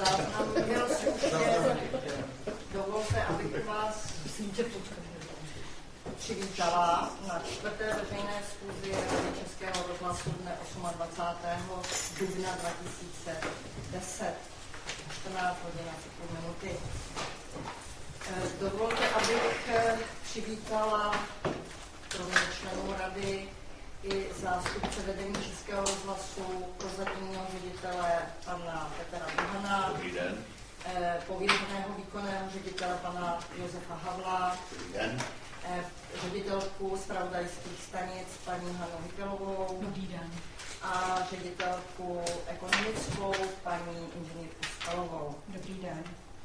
záznam byl zrušen. Dovolte, abych vás přivítala na 4. veřejné schůzi Rady Českého rozhlasu dne 28. dubna 2010. 14 hodin a 5 minuty. Dovolte, abych přivítala kromě členů rady i zástupce vedení Českého rozhlasu, prozatímního ředitele pana Petra Duhana, pověřeného výkonného ředitele pana Josefa Havla, ředitelku zpravodajských stanic paní Hanu Hykelovou a ředitelku ekonomickou paní inženýrku Skalovou. Dobrý den.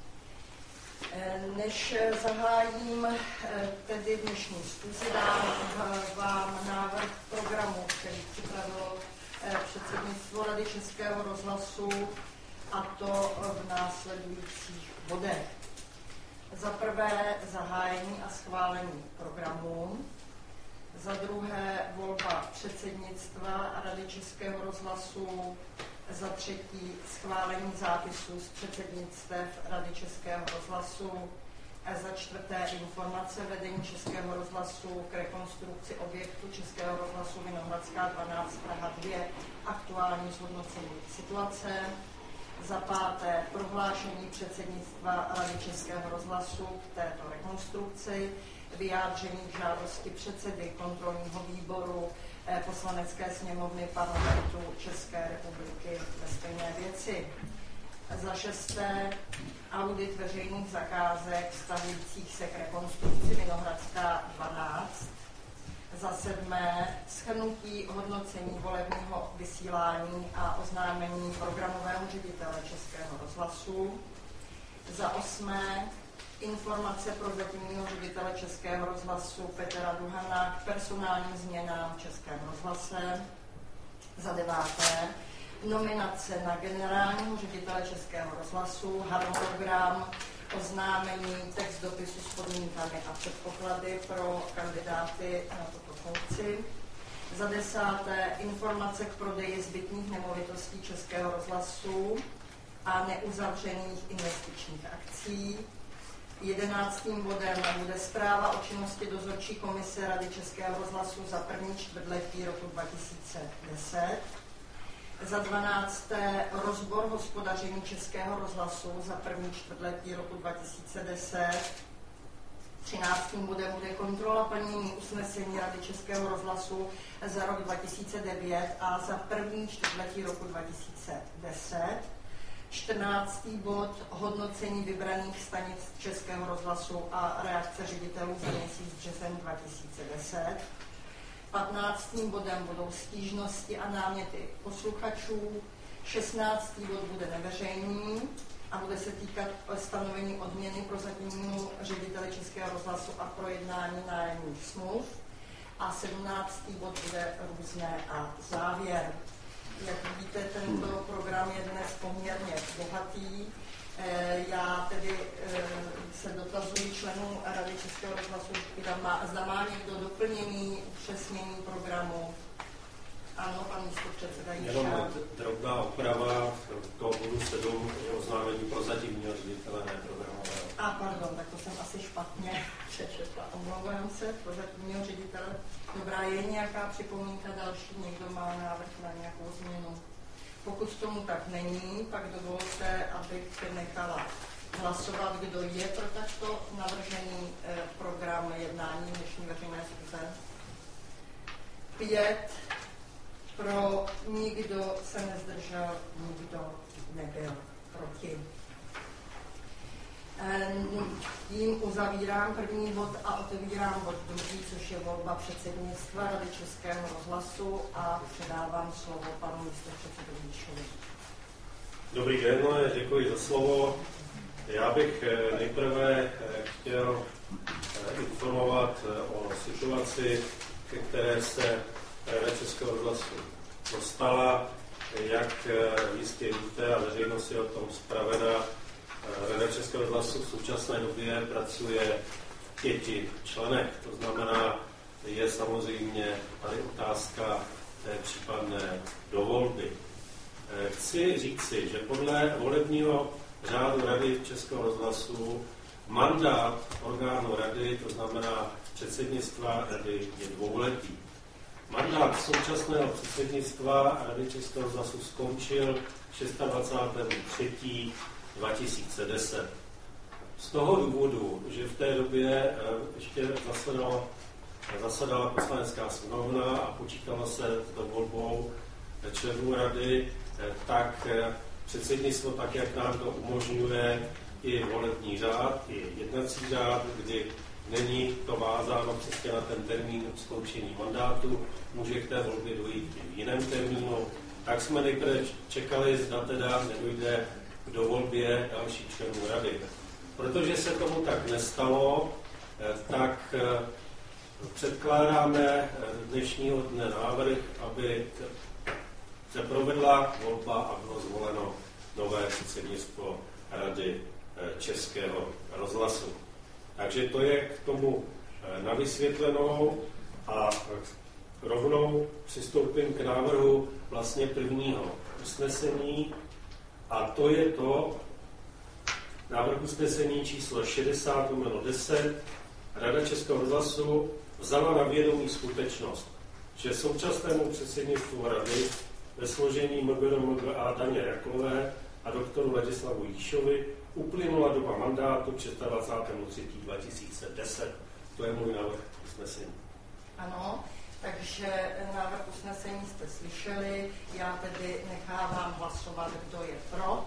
Než zahájím tedy dnešní schůzi, dám vám návrh programu, který připravilo předsednictvo Rady Českého rozhlasu, a to v následujících bodech. Za prvé zahájení a schválení programu, za druhé volba předsednictva Rady Českého rozhlasu, za třetí schválení zápisů z předsednictev Rady Českého rozhlasu, a za čtvrté informace vedení Českého rozhlasu k rekonstrukci objektu Českého rozhlasu Vinohradská 12 Praha 2, aktuální zhodnocení situace, za páté prohlášení předsednictva Rady Českého rozhlasu k této rekonstrukci, vyjádření k žádosti předsedy kontrolního výboru Poslanecké sněmovny Parlamentu České republiky ve stejné věci. Za šesté audit veřejných zakázek vztahujících se k rekonstrukci Vinohradská 12. Za sedmé shrnutí hodnocení volebního vysílání a oznámení programového ředitele Českého rozhlasu. Za osmé informace prozatímního ředitele Českého rozhlasu Petra Duhana k personálním změnám v Českém rozhlase. Za deváté nominace na generálního ředitele Českého rozhlasu, harmonogram, oznámení, text dopisu s podmínkami a předpoklady pro kandidáty na tuto funkci. Za desáté informace k prodeji zbytných nemovitostí Českého rozhlasu a neuzavřených investičních akcí. 11. bodem bude zpráva o činnosti dozorčí komise Rady Českého rozhlasu za první čtvrtletí roku 2010. Za 12. rozbor hospodaření Českého rozhlasu za první čtvrtletí roku 2010. 13. bodem bude kontrola plnění usnesení Rady Českého rozhlasu za rok 2009 a za první čtvrtletí roku 2010. 14. bod hodnocení vybraných stanic Českého rozhlasu a reakce ředitelů za měsíc březen 2010. 15. bodem budou stížnosti a náměty posluchačů. 16. bod bude neveřejný a bude se týkat stanovení odměny prozatímnímu řediteli Českého rozhlasu a projednání nájemních smluv. A 17. bod bude různé a závěr. Jak vidíte, tento program je dnes poměrně bohatý. Já tedy se dotazuji členů Rady Českého rozhlasu, zda má někdo doplnění, upřesnění programu. Ano, pan místopředseda Jišák. Jenom drobná oprava, toho bodu 7 je oznámení prozatímního ředitele, ne programového. A pardon, tak to jsem asi špatně přečetla. Omlouvám se, prozatímního ředitele. Dobrá, je nějaká připomínka další? Někdo má návrh na nějakou změnu? Pokud tomu tak není, pak dovolte, abych nechala hlasovat, kdo je pro takto navržený program jednání dnešní veřejné schůze. 5 pro, nikdo se nezdržel, nikdo nebyl proti. Tím uzavírám první bod a otevírám bod druhý, což je volba předsednictva Rady Českého rozhlasu a předávám slovo panu místopředsedovi Jišovi. Dobrý den, děkuji za slovo. Já bych nejprve chtěl informovat o situaci, ke které se Rada Českého rozhlasu dostala. Jak jistě víte a veřejnost je o tom zpravena, Rada Českého rozhlasu v současné době pracuje v 5 členech. To znamená, je samozřejmě tady otázka té případné dovolby. Chci říci, že podle volebního řádu Rady Českého rozhlasu mandát orgánu Rady, to znamená předsednictva Rady, je dvouletý. Mandát současného předsednictva Rady Českého rozhlasu skončil 26.3.2010. Z toho důvodu, že v té době ještě zasedala Poslanecká sněmovna a počítalo se s dovolbou členů Rady, tak předsednictvo, tak jak nám to umožňuje i volební řád, i jednací řád, kdy není to vázáno přesně na ten termín skončení mandátu, může k té volbě dojít i v jiném termínu, tak jsme nejprve čekali, zda teda nedojde k dovolbě dalších členů Rady. Protože se tomu tak nestalo, tak předkládáme dnešního dne návrh, aby se provedla volba a bylo zvoleno nové předsednictvo Rady Českého rozhlasu. Takže to je k tomu na vysvětlenou a rovnou přistoupím k návrhu vlastně prvního usnesení a to je to návrh usnesení číslo 60/10. Rada Českého rozhlasu vzala na vědomí skutečnost, že současnému předsednictvu Rady ve složení MGR Daně Jaklové a doktoru Ladislavu Jíšovi uplynula doba mandátu 26.3.2010. To je můj návrh usnesení. Ano, takže návrh usnesení jste slyšeli, já tedy nechávám hlasovat, kdo je pro.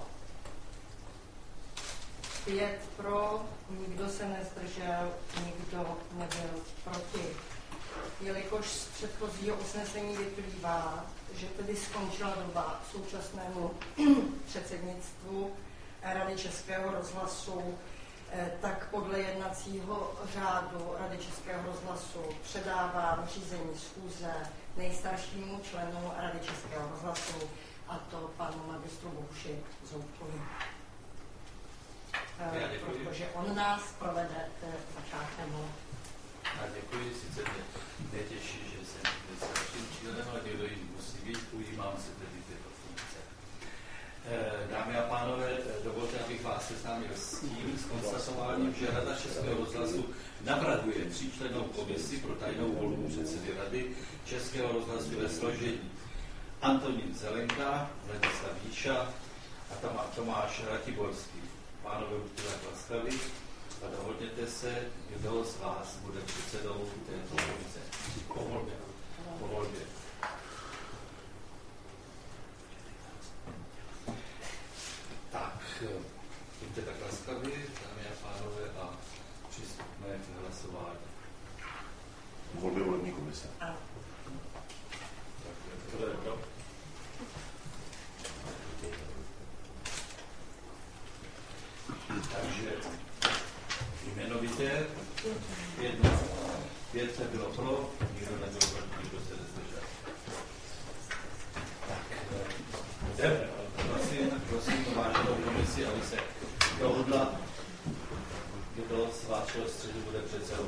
5 pro, nikdo se nezdržel, nikdo nebyl proti. Jelikož z předchozího usnesení vyplývá, že tedy skončila doba současnému předsednictvu Rady Českého rozhlasu, tak podle jednacího řádu Rady Českého rozhlasu předávám řízení schůze nejstaršímu členu Rady Českého rozhlasu, a to panu magistru Bohuši Zoubkovi. Protože on nás provede začátkem. A děkuji, sice mě netěší, že jsem starším členem, ale někdo jiný musí být, ujímám se tedy této funkce. Dámy a pánové, dovolte, abych vás seznámil s tím, s konstatováním, že Rada Českého rozhlasu navrhuje 3člennou komisi pro tajnou volbu předsedy Rady Českého rozhlasu ve složení Antonín Zelenka, Ladislav Jíša a Tomáš Ratiborský. Pánové, buďte tak laskaví a dohodněte se, kdo z vás bude předsedou této komise. Po volbě. Tak, buďte tak laskaví, dámy a pánové, a přistupme k hlasování. Volby volební komise. Ano. To je pro. Takže jmenovitě 5 se bylo pro, nikdo nebyl proti, nikdo se nezdržel. Tak, prosím váženou komisi, aby se dohodla, kdo z vášeho středu bude předsedou.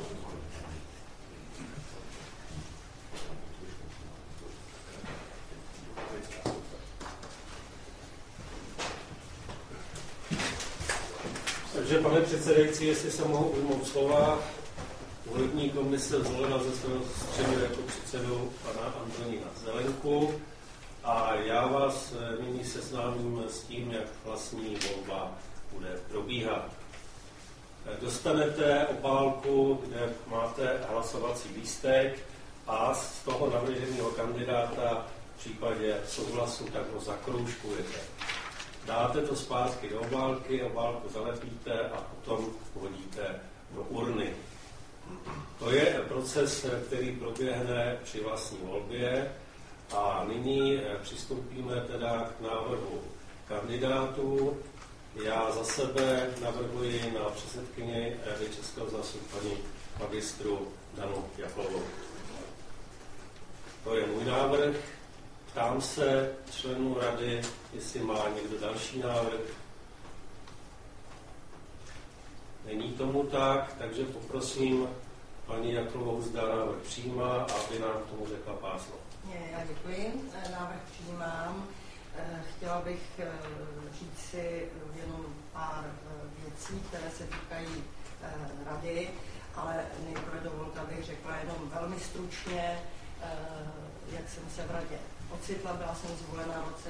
Takže, pane předsedající, jestli se mohu ujmout slova, volební komise zvolila ze svého středu jako předsedu pana Antonína Zelenku a já vás nyní seznámím s tím, jak vlastní volba bude probíhat. Dostanete obálku, kde máte hlasovací lístek a z toho navrženého kandidáta v případě souhlasu tak ho zakroužkujete. Dáte to zpátky do obálky, obálku zalepíte a potom hodíte do urny. To je proces, který proběhne při vlastní volbě a nyní přistoupíme teda k návrhu kandidátů. Já za sebe navrhuji na předsedkyni Rady Českého rozhlasu paní magistru Danu Jaklovou. To je můj návrh. Ptám se členů rady, jestli má někdo další návrh. Není tomu tak, takže poprosím paní Jaklovou, zda návrh přijímá, aby nám k tomu řekla pár slov. Já děkuji. Návrh přijímám. Chtěla bych říct si jenom pár pár věcí, které se týkají rady, ale nejprve dovolte, abych řekla jenom velmi stručně, jak jsem se v radě ocitla. Byla jsem zvolena v roce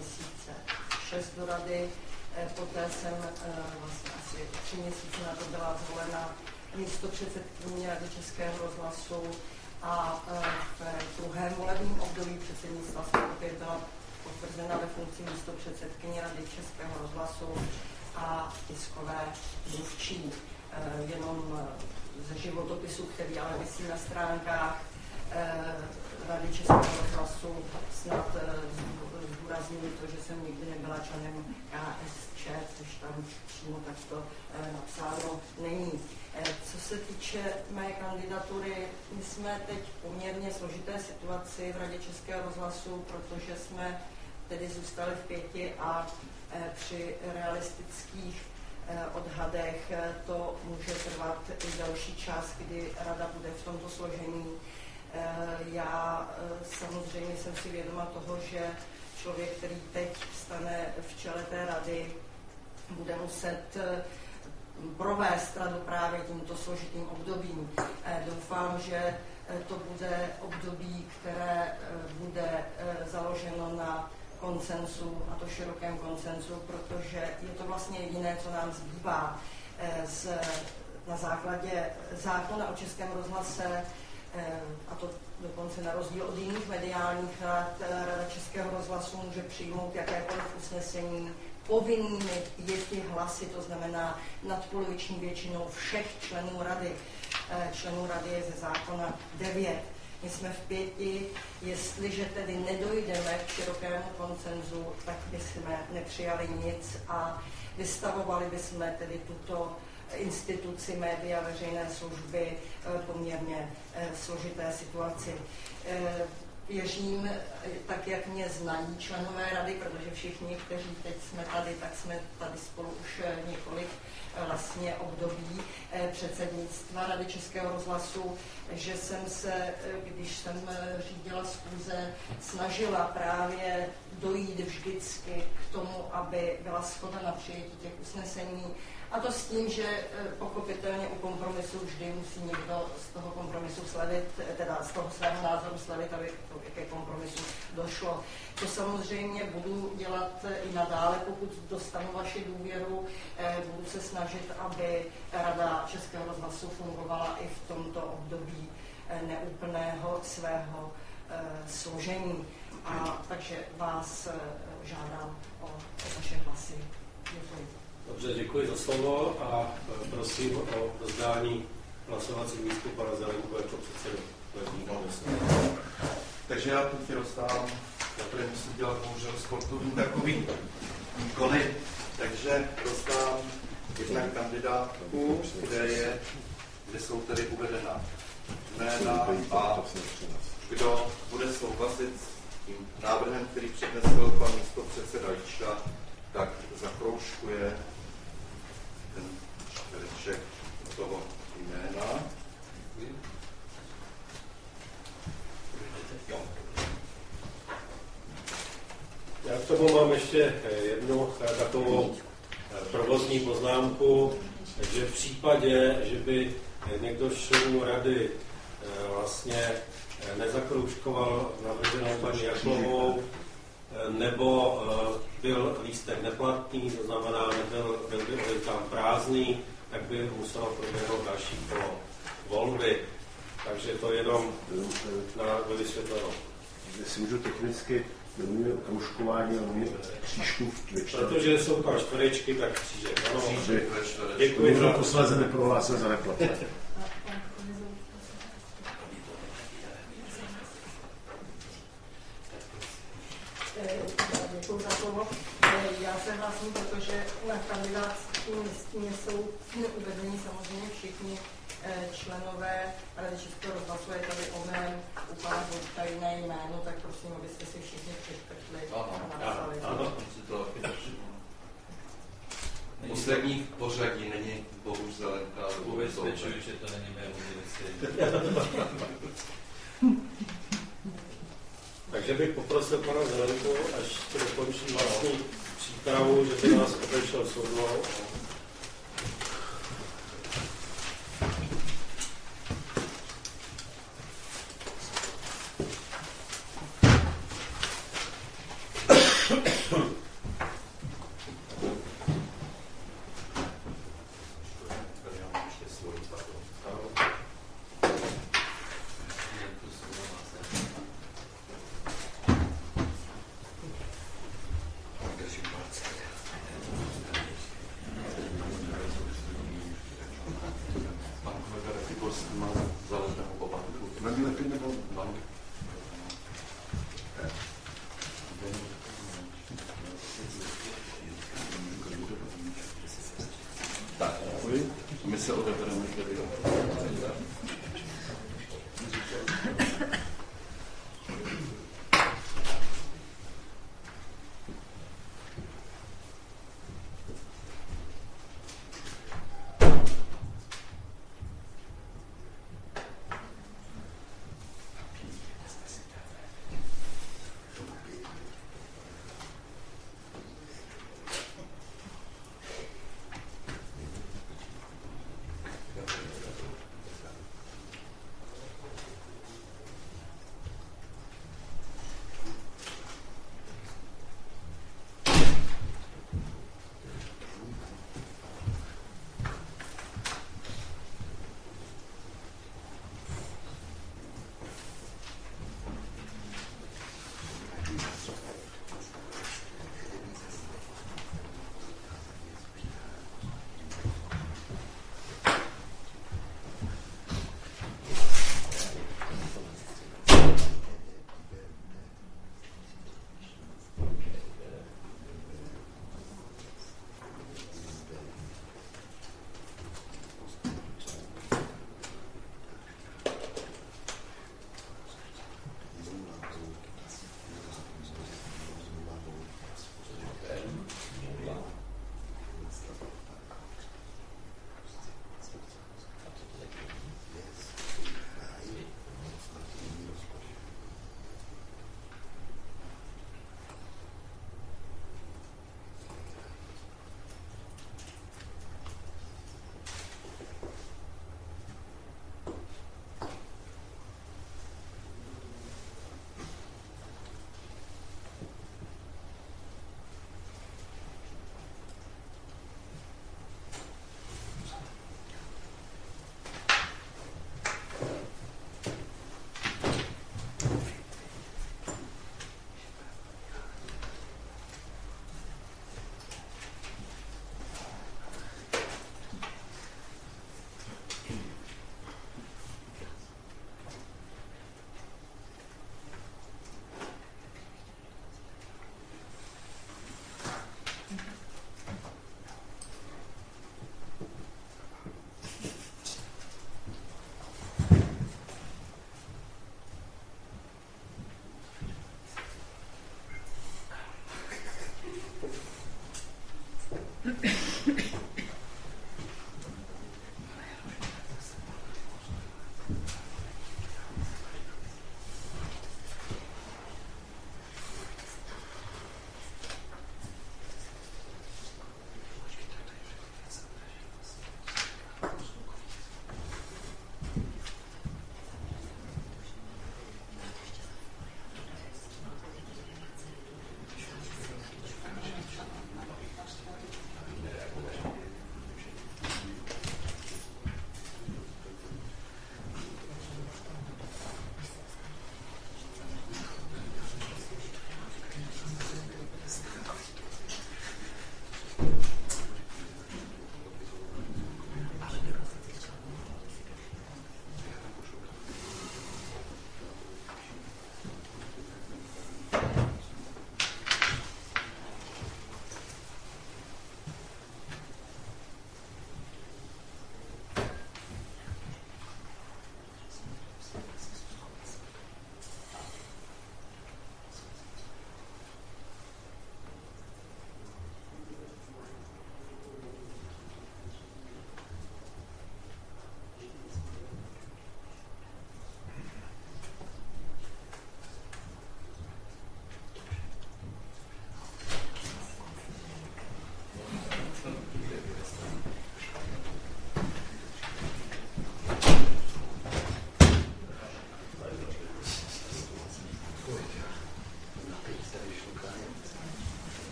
2006 do rady, poté jsem vlastně asi 3 měsíce na to byla zvolena místopředsedkyně Rady Českého rozhlasu a v druhém volebním období předsednictva jsem opět byla potvrzena ve funkci místopředsedkyně Rady Českého rozhlasu a tiskové mluvčí. Jenom ze životopisu, který ale visí na stránkách Rady Českého rozhlasu, snad zdůrazňuji to, že jsem nikdy nebyla členem KSČ, což tam přímo takto napsáno není. Co se týče mé kandidatury, my jsme teď v poměrně složité situaci v Radě Českého rozhlasu, protože jsme tedy zůstali v 5 a při realistických odhadech to může trvat i další čas, kdy rada bude v tomto složení. Já samozřejmě jsem si vědoma toho, že člověk, který teď stane v čele té rady, bude muset provést radu právě tímto složitým obdobím. Doufám, že to bude období, které bude založeno na konsensu, a to širokém konsensu, protože je to vlastně jediné, co nám zbývá. Na základě zákona o Českém rozhlase, a to dokonce na rozdíl od jiných mediálních rad, Rada Českého rozhlasu může přijmout jakékoliv usnesení povinnými 5 hlasy, to znamená nadpoloviční většinou všech členů rady. Členů rady je ze zákona 9. My jsme v 5, jestliže tedy nedojdeme k širokému konsenzu, tak bychom nepřijali nic a vystavovali bychom tedy tuto instituci média veřejné služby poměrně složité situaci. Věřím, tak jak mě znají členové rady, protože všichni, kteří teď jsme tady spolu už několik vlastně období předsednictva Rady Českého rozhlasu, že jsem se, když jsem řídila schůze, snažila právě dojít vždycky k tomu, aby byla shoda na přijetí těch usnesení. A to s tím, že pochopitelně u kompromisu vždy musí někdo z toho kompromisu slevit, teda z toho svého názoru slevit, aby ke kompromisu došlo. To samozřejmě budu dělat i nadále, pokud dostanu vaši důvěru, budu se snažit, aby Rada Českého rozhlasu fungovala i v tomto období neúplného svého složení. A takže vás žádám o vaše hlasy. Děkuji. Dobře, děkuji za slovo a prosím o rozdání hlasovacích lístků pana Zelenku jako předsedu volební komise. Takže já teď rozdám, já tady musím dělat bohužel sportovní takový výkony, takže rozdám jednak kandidátku, kde jsou tady uvedena jména a kdo bude souhlasit s tím návrhem, který přednesl pan místopředseda Líčka, tak zakroužkuje ten čtvereček toho jména. Jo. Já k tomu mám ještě jednu takovou provozní poznámku, že v případě, že by někdo z členů rady vlastně nezakroužkoval navrženou paní Jaklovou, nebo byl lístek neplatný, to znamená, byl tam prázdný, tak by muselo proběhnout další kolo volby. Takže to jenom na vysvětlenou. Jestli můžu technicky, domluvíme o kroužkování, ale mě křížků ve čtvrtek. Protože jsou tam čtverečky, tak křížek. Ano, děkuji. Můžu posléze neprohlásil za neplatné. Děkuji za slovo. Já se hlásím, protože na kandidátské listině jsou uvedeni samozřejmě všichni členové Rady Českého rozhlasu. Je tady o mém u pana Vojtka jiné jméno, tak prosím, abyste si všichni přeškrtli a napsali. Ano. Poslední v pořadí není Bohuž Zelenka. Ubezpečuji, že to není mé univerzity. Takže bych poprosil pana Zelenku, až to dokončí vlastní přípravu, že by nás obešel soudnou. My se odebereme tedy.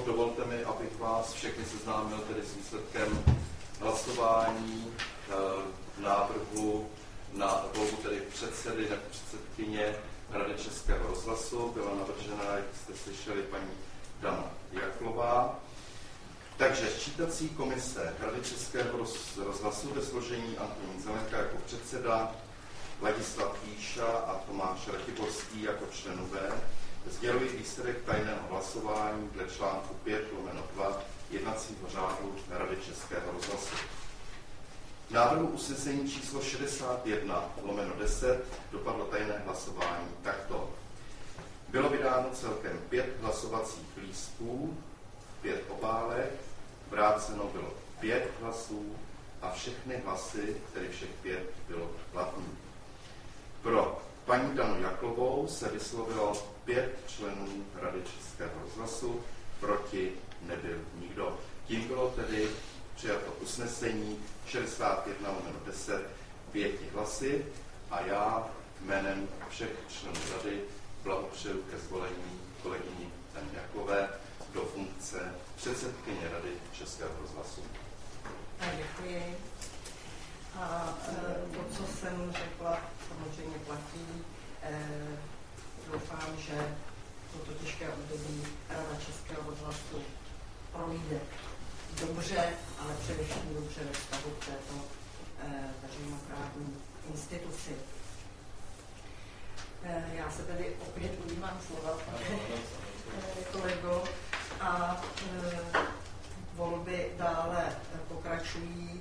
dovolte mi, abych vás všechny seznámil tedy s výsledkem hlasování návrhu na volbu tedy předsedy nebo předsedkyně Rady Českého rozhlasu. Byla navržena, jak jste slyšeli, paní Dana Jaklová. Takže sčítací komise Rady Českého rozhlasu ve složení Antonín Zelenka jako předseda, Ladislav Píša a Tomáš Ratiborský jako členové sdělují výsledek tajného hlasování dle článku 5/2 jednacího řádu Rady Českého rozhlasu. V návrhu usnesení číslo 61/10 dopadlo tajné hlasování takto. Bylo vydáno celkem 5 hlasovacích lístků, 5 obálek, vráceno bylo 5 hlasů a všechny hlasy, tedy všech 5, bylo platných. Pro paní Danu Jaklovou se vyslovilo 5 členů Rady Českého rozhlasu, proti nebyl nikdo. Tím bylo tedy přijato usnesení 61/10 5 hlasy a já jménem všech členů Rady blahopřeju ke zvolení kolegyni Dany Jaklové do funkce předsedkyně Rady Českého rozhlasu. Děkuji. A to, co jsem řekla, samozřejmě platí. Doufám, že toto těžké období Rada Českého rozhlasu projde dobře, ale především dobře ve vztahu k této veřejnoprávní instituci. Já se tedy opět ujímám slova, kolego, a volby dále pokračují.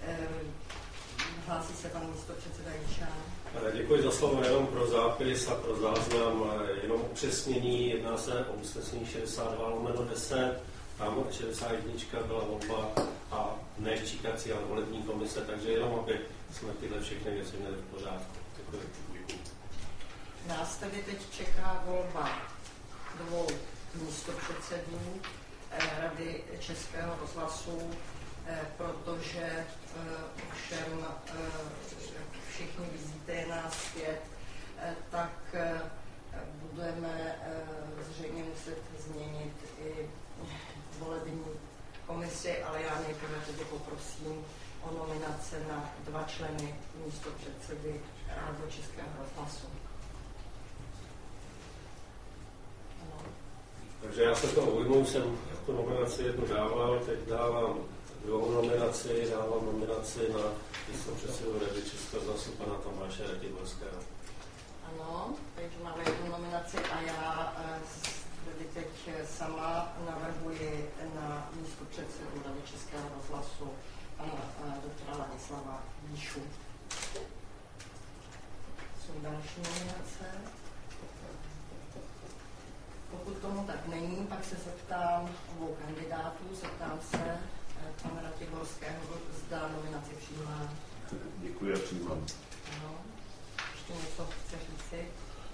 Hlásí se pan místopředseda Jišán. Děkuji za slovo, jenom pro zápis a pro záznam, jenom upřesnění, jedná se o usnesení 62/10, tam 61 byla volba a ne ščítací, ale volební komise, takže jenom aby jsme tyhle všechny věci měli v pořádku. Děkuji. Nás tedy teď čeká volba 2 místopředsedů Rady Českého rozhlasu, protože ovšem všichni vizíte nás zpět, tak budeme zřejmě muset změnit i volební komisi, ale já nejprve tedy poprosím o nominace na 2 členy místopředsedy Rady Českého rozhlasu. Takže já se toho ujmu, jsem tu nominaci jednu dával, teď dávám 2 nominaci, dávám nominaci na místopředsedu Rady Českého rozhlasu pana Tomáše Ratiborského. Ano, takže máme 1 nominaci a já tedy teď sama navrhuji na místopředsedu Rady Českého rozhlasu pana doktora Ladislava Píšu. Jsou další nominace. Pokud tomu tak není, pak se zeptám obou kandidátů, zeptám se pana Ratiborského, zda nominaci přijímá. Děkuji a přijímám. Ano. Ještě něco chce říci?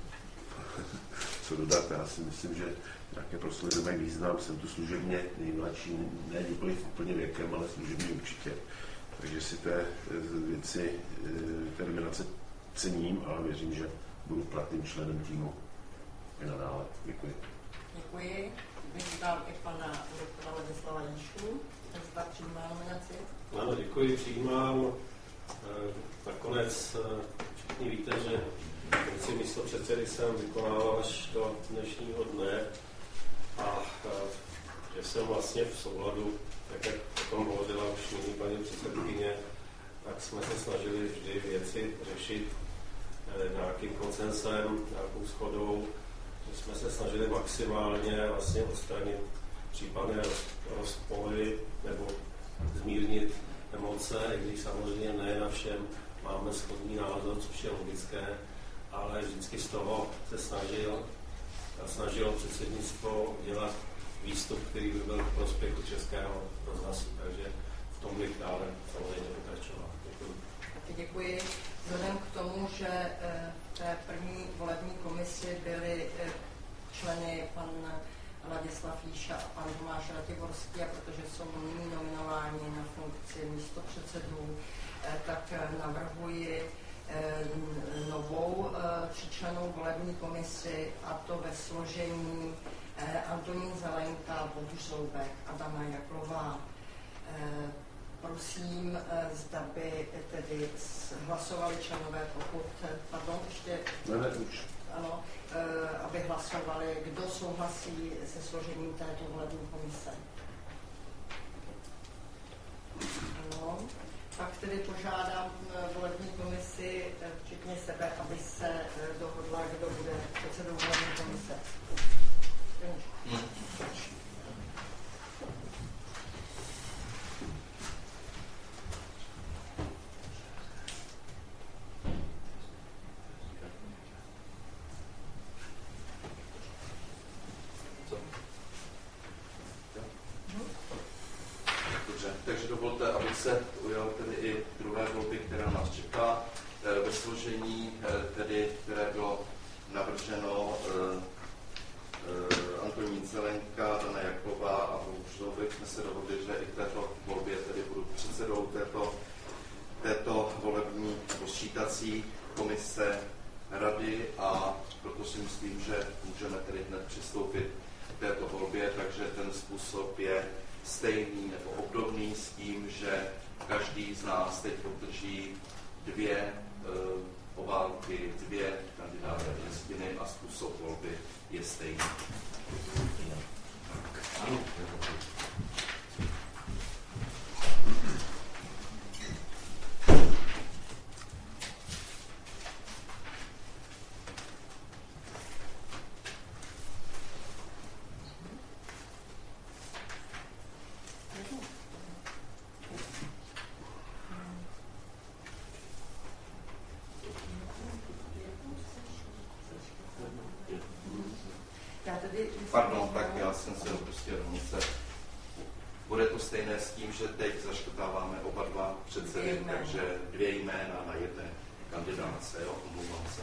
Co dodat, já si myslím, že nějaké proslovy mají význam, jsem tu služebně nejmladší, ne nikoli úplně věkem, ale služebně určitě. Takže si té věci, té nominace cením a věřím, že budu platným členem týmu i nadále. Děkuji. Děkuji. Vyzývám i pana doktora Ladislava Jíšu. Zda přijímá nominaci. Ano, děkuji, přijímám. Nakonec všichni víte, že funkci místopředsedy jsem vykonával až do dnešního dne a že jsem vlastně v souladu, tak jak o tom hovořila už nyní paní předsedkyně, tak jsme se snažili vždy věci řešit nějakým konsensem, nějakou shodou, že jsme se snažili maximálně vlastně odstranit případné rozpory nebo zmírnit emoce, i když samozřejmě ne na všem máme shodný názor, což je logické, ale vždycky z toho se snažilo předsednictvo udělat výstup, který by byl v prospěchu Českého rozhlasu, takže v tom bych dále samozřejmě pokračoval. Děkuji. Děkuji. Vzhledem k tomu, že v té první volební komisi byli členy pan Ladislav Jíša a pan Tomáš Ratiborský, a protože jsou nyní nominováni na funkci místopředsedů, tak navrhuji novou 3člennou volební komisi, a to ve složení Antonín Zelenka, Bohuž Zoubek a Dana Jaklová. Prosím, zda by tedy hlasovali členové, pokud, pardon, ještě... Ne, už. Ano, aby hlasovali, kdo souhlasí se složením této volební komise. Ano, pak tedy požádám volební komisi, včetně sebe, aby se dohodla, kdo bude předsedou volební komise. Takže dovolte, abych se ujal tedy i druhé volby, která nás čeká. Ve složení, tedy, které bylo navrženo Antonín Zelenka, Dana Jaklová a Bohuž Zoubek, jsme se dohodli, že i v této volbě tedy budu předsedou této volební sčítací komise rady a proto si myslím, že můžeme tedy hned přistoupit k této volbě, takže ten způsob je stejný nebo obdobný s tím, že každý z nás teď obdrží 2 obálky, 2 kandidátové listiny a způsob volby je stejný. Pardon, tak já jsem se dopustil rovnice. Bude to stejné s tím, že teď zaškrtáváme oba dva předsedy, takže 2 jména na jedné kandidátce, jo, omlouvám se.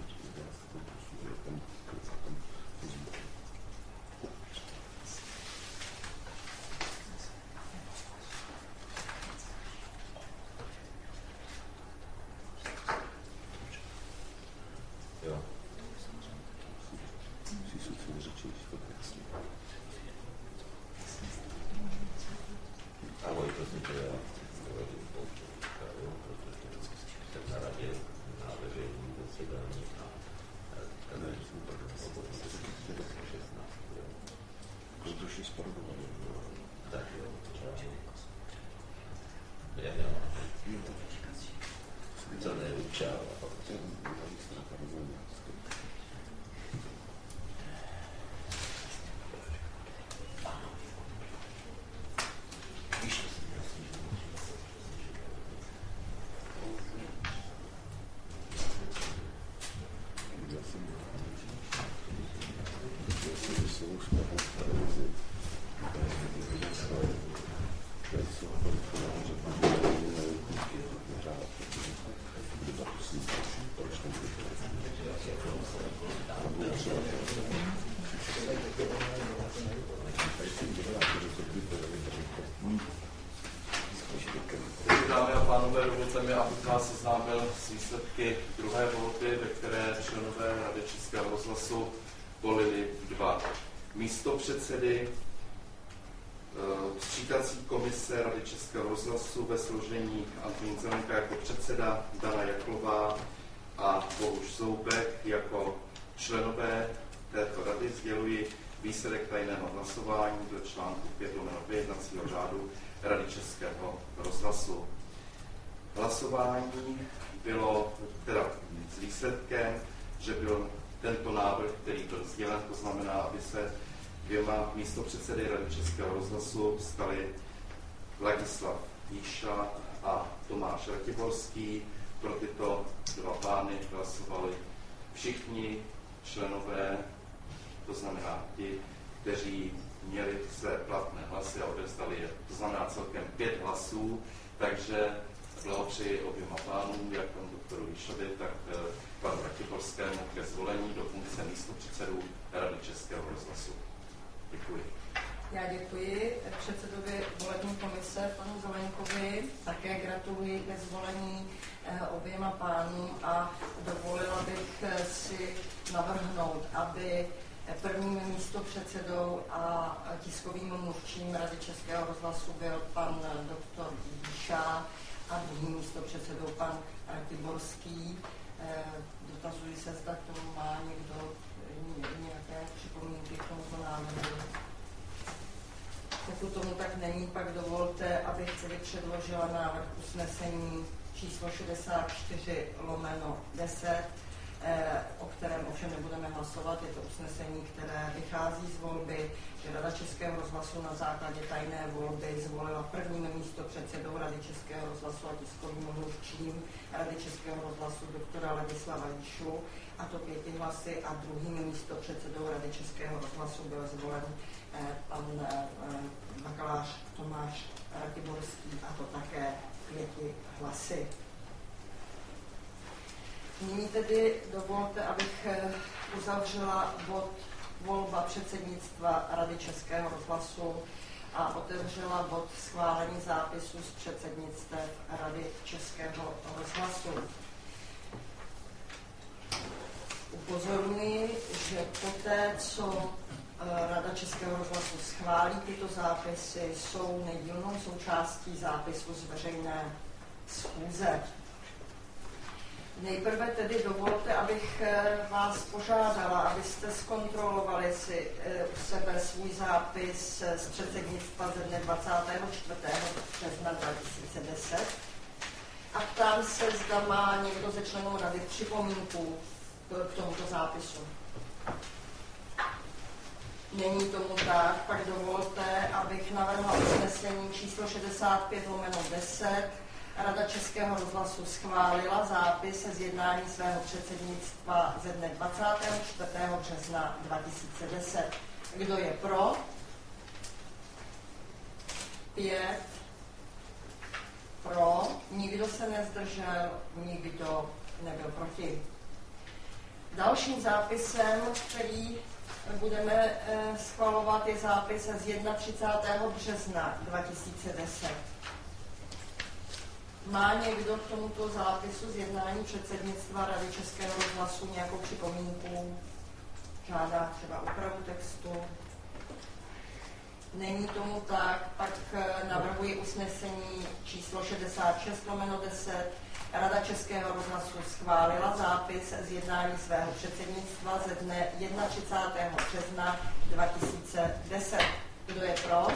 Dámy a pánové, dovolte mi, abych vás seznámil s výsledky druhé volby, ve které členové Rady Českého rozhlasu volili 2 místopředsedy sčítací komise Rady Českého rozhlasu ve složení Antonín Zelenka jako předseda, Dana Jaklová a Bohuš Zoubek jako členové této rady. Sděluji výsledek tajného hlasování dle článku 5/2 jednacího řádu Rady Českého rozhlasu. Hlasování bylo teda s výsledkem, že byl tento návrh, který byl sdělen, to znamená, aby se 2 místopředsedy Rady Českého rozhlasu stali Ladislav Jíša a Tomáš Ratiborský. Pro tyto 2 pány hlasovali všichni členové, to znamená ti, kteří měli své platné hlasy a odevzdali je. To znamená celkem 5 hlasů, takže blahopřeji oběma pánům, jak panu doktoru Jíšovi, tak panu Ratiborskému ke zvolení do funkce místopředsedů Rady Českého rozhlasu. Děkuji. Já děkuji předsedovi volební komise, panu Zelenkovi, také gratuluji ke zvolení oběma pánům a dovolila bych si navrhnout, aby prvním místopředsedou a tiskovým mluvčím Rady Českého rozhlasu byl pan doktor Jíša a druhým místopředsedou pan Ratiborský. Dotazuji se, zda k tomu má někdo nějaké připomínky k tomuto návrhu. Pokud tomu tak není, pak dovolte, abych tedy předložila návrh usnesení číslo 64/10, o kterém ovšem nebudeme hlasovat. Je to usnesení, které vychází z volby, že Rada Českého rozhlasu na základě tajné volby zvolila prvním místopředsedou Rady Českého rozhlasu a tiskovým mluvčím Rady Českého rozhlasu doktora Ladislava Jíšu, a to 5 hlasy, a druhým místopředsedou Rady Českého rozhlasu byl zvolen pan bakalář Tomáš Ratiborský, a to také 5 hlasy. Nyní tedy dovolte, abych uzavřela bod volba předsednictva Rady Českého rozhlasu a otevřela bod schválení zápisu z předsednictev Rady Českého rozhlasu. Upozorňuji, že poté, co Rada Českého rozhlasu schválí tyto zápisy, jsou nedílnou součástí zápisu z veřejné schůze. Nejprve tedy dovolte, abych vás požádala, abyste zkontrolovali si u sebe svůj zápis z předsednictva ze dne 24. března 2010 a ptám se, zda má někdo ze členů rady připomínku k tomuto zápisu. Není tomu tak, pak dovolte, abych navrhla usnesení číslo 65/10. Rada Českého rozhlasu schválila zápis z jednání svého předsednictva ze dne 24. března 2010. Kdo je pro? 5. Pro. Nikdo se nezdržel, nikdo nebyl proti. Dalším zápisem, který budeme schvalovat, je zápis z 31. března 2010. Má někdo k tomuto zápisu z jednání předsednictva Rady Českého rozhlasu nějakou připomínku? Žádá třeba úpravu textu? Není tomu tak, pak navrhuji usnesení číslo 66/10. Rada Českého rozhlasu schválila zápis z jednání svého předsednictva ze dne 31. března 2010. Kdo je pro?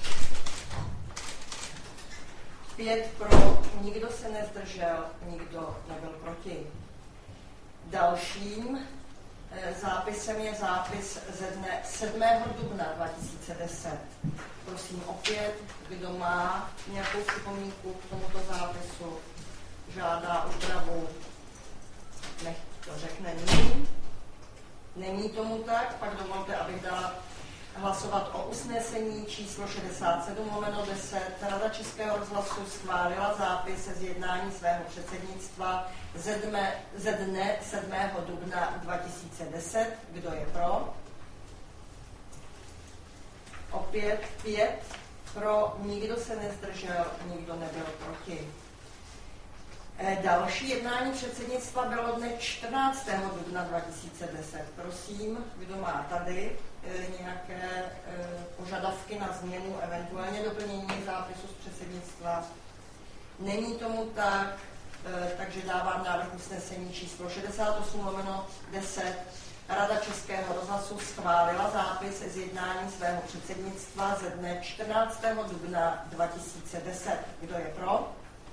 5 pro, nikdo se nezdržel, nikdo nebyl proti. Dalším zápisem je zápis ze dne 7. dubna 2010. Prosím opět, kdo má nějakou připomínku k tomuto zápisu, žádá úpravu, nech to řekne nyní. Není tomu tak, pak dovolte, abych dala hlasovat o usnesení číslo 67/10. Rada Českého rozhlasu schválila zápis z jednání svého předsednictva ze dne 7. dubna 2010. Kdo je pro? Opět 5 pro, nikdo se nezdržel, nikdo nebyl proti. Další jednání předsednictva bylo dne 14. dubna 2010. Prosím, kdo má tady nějaké požadavky na změnu, eventuálně doplnění zápisu z předsednictva? Není tomu tak, takže dávám návrh usnesení číslo 68/10. Rada Českého rozhlasu schválila zápis z jednání svého předsednictva ze dne 14. dubna 2010. Kdo je pro?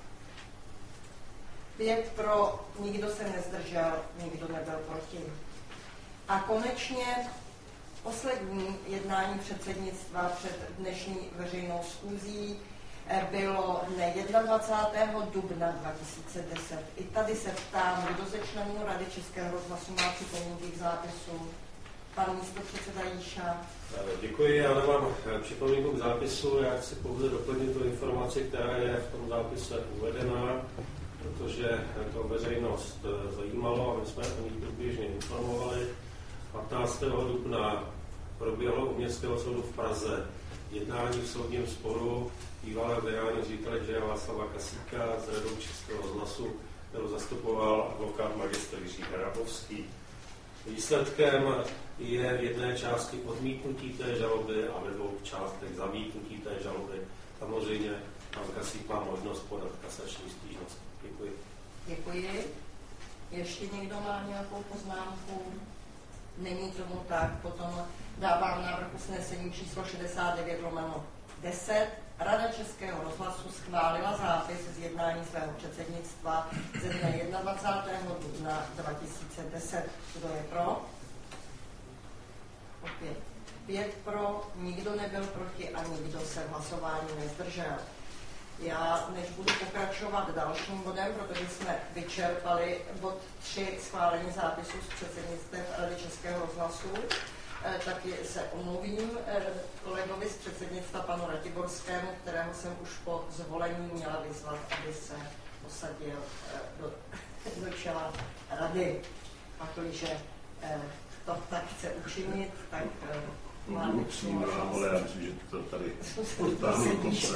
5 pro, nikdo se nezdržel, nikdo nebyl proti. A konečně poslední jednání předsednictva před dnešní veřejnou schůzí bylo dne 21. dubna 2010. I tady se ptám, kdo ze členů Rady Českého rozhlasu má připomínky k zápisu. Pan místopředseda Jíša. Děkuji, já nemám připomínku k zápisu, já chci pouze doplnit tu informaci, která je v tom zápise uvedená, protože to veřejnost zajímalo a my jsme o ní průběžně informovali. 15. dubna proběhlo u Městského soudu v Praze jednání v soudním sporu bývalého generálního ředitele J. Václava Kasíka z Radou Českého rozhlasu, kterou zastupoval advokát magistr Jiří Hrabovský. Výsledkem je v jedné části odmítnutí té žaloby a ve dvou částech zamítnutí té žaloby. Samozřejmě pan Kasík má možnost podat kasační stížnost. Děkuji. Děkuji. Ještě někdo má nějakou poznámku? Není tomu tak. Potom dávám návrh usnesení číslo 69/10. Rada Českého rozhlasu schválila zápis z jednání svého předsednictva ze dne 21. dubna 2010. Kdo je pro? Opět 5 pro, nikdo nebyl proti a nikdo se v hlasování nezdržel. Já, než budu pokračovat dalším bodem, protože jsme vyčerpali bod 3 schválení zápisu z předsednictva Rady Českého rozhlasu, tak se omluvím kolegovi z předsednictva panu Ratiborskému, kterého jsem už po zvolení měla vyzvat, aby se posadil do čela rady. A to, že to tak chce učinit, tak máme ale já myslím, že to tady odtáhnu konce.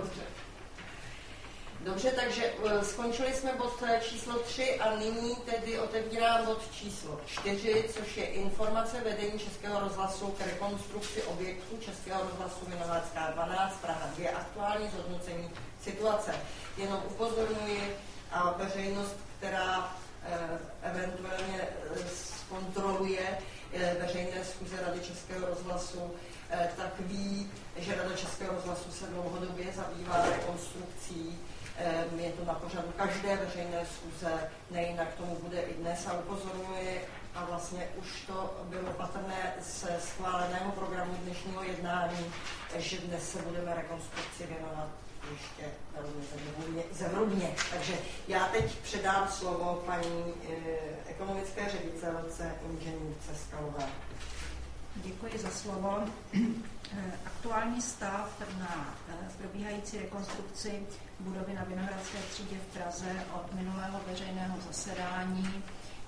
Dobře, takže skončili jsme bod číslo 3 a nyní tedy otevírám bod číslo 4, což je informace vedení Českého rozhlasu k rekonstrukci objektu Českého rozhlasu Vinohradská 12 Praha 2, aktuální zhodnocení situace. Jenom upozorňuji a veřejnost, která eventuálně zkontroluje veřejné schůze Rady Českého rozhlasu, tak ví, že Rada Českého rozhlasu se dlouhodobě zabývá rekonstrukcí. Je to na pořadu každé veřejné schůze, nejinak tomu bude i dnes a upozorňuji, a vlastně už to bylo patrné ze schváleného programu dnešního jednání, že dnes se budeme rekonstrukci věnovat ještě velmi zevrubně. Takže já teď předám slovo paní ekonomické ředitelce inženýrce Skalové. Děkuji za slovo. Aktuální stav na probíhající rekonstrukci budovy na Vinohradské třídě v Praze od minulého veřejného zasedání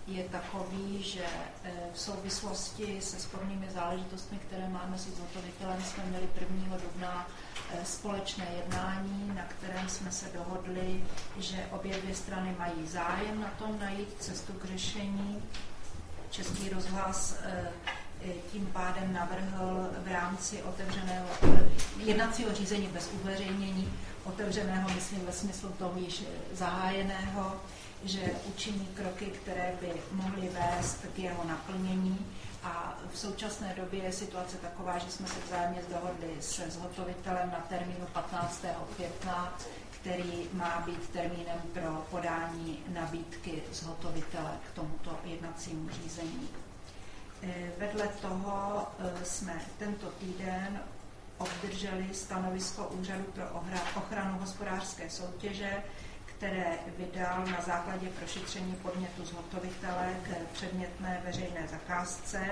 je takový, že v souvislosti se spornými záležitostmi, které máme se zhotovitelem, jsme měli 1. dubna společné jednání, na kterém jsme se dohodli, že obě dvě strany mají zájem na tom najít cestu k řešení. Český rozhlas tím pádem navrhl v rámci otevřeného jednacího řízení bez uveřejnění, otevřeného, myslím ve smyslu toho již zahájeného, že učiní kroky, které by mohly vést k jeho naplnění. A v současné době je situace taková, že jsme se vzájemně dohodli se zhotovitelem na termínu 15. května, který má být termínem pro podání nabídky zhotovitele k tomuto jednacímu řízení. Vedle toho jsme tento týden obdrželi stanovisko Úřadu pro ochranu hospodářské soutěže, které vydal na základě prošetření podnětu zhotovitele k předmětné veřejné zakázce.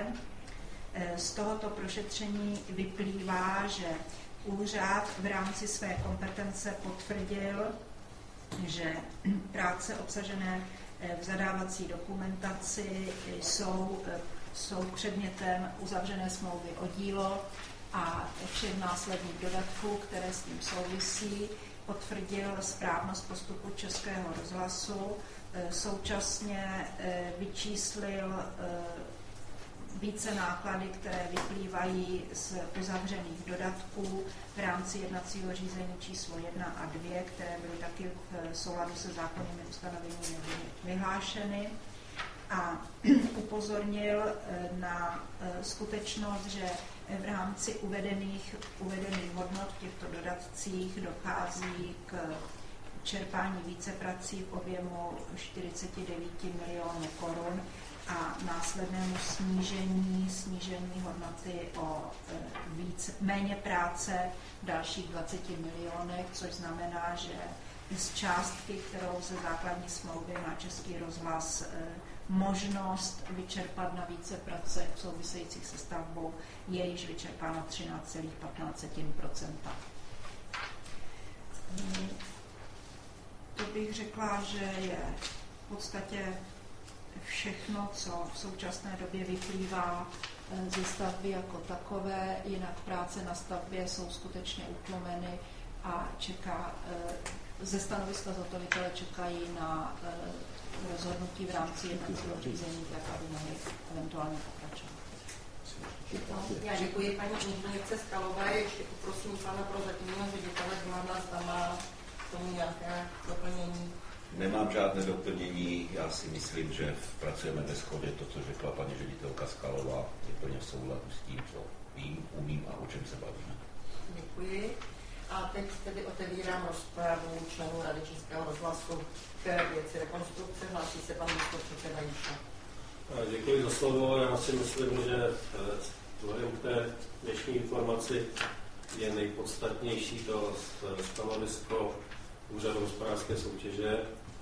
Z tohoto prošetření vyplývá, že úřad v rámci své kompetence potvrdil, že práce obsažené v zadávací dokumentaci jsou předmětem uzavřené smlouvy o dílo a všech následných dodatků, které s tím souvisí, potvrdil správnost postupu Českého rozhlasu, současně vyčíslil více náklady, které vyplývají z uzavřených dodatků v rámci jednacího řízení číslo 1 a 2, které byly taky v souladu se zákonnými ustanoveními vyhlášeny. A upozornil na skutečnost, že v rámci uvedených hodnot v těchto dodatcích dochází k čerpání víceprací v objemu 49 milionů korun a následnému snížení hodnoty o méně práce v dalších 20 milionech, což znamená, že z částky, kterou ze základní smlouvy má Český rozhlas možnost vyčerpat na více práce souvisejících se stavbou, je již vyčerpáno 13,15%. To bych řekla, že je v podstatě všechno, co v současné době vyplývá ze stavby jako takové, jinak práce na stavbě jsou skutečně utlumeny a ze stanoviska zhotovitele čekají na rozhodnutí v rámci jednacího řízení, tak aby mohli eventuálně pokračovat. Já děkuji paní inženýrce Skalové. Ještě poprosím pana prozatímního ředitele divadla, zda má k tomu nějaké doplnění. Nemám žádné doplnění, já si myslím, že pracujeme ve shodě. To, co řekla paní ředitelka Skalová, je plně v souladu s tím, co vím, umím a o čem se bavíme. Děkuji. A teď tedy otevírám rozpravu členů Rady Českého rozhlasu k věci rekonstrukce. Hlásí se pan místopředseda Jiša. Děkuji za slovo. Já si myslím, že vzhledem k té dnešní informaci je nejpodstatnější to stanovisko Úřadu hospodářské soutěže,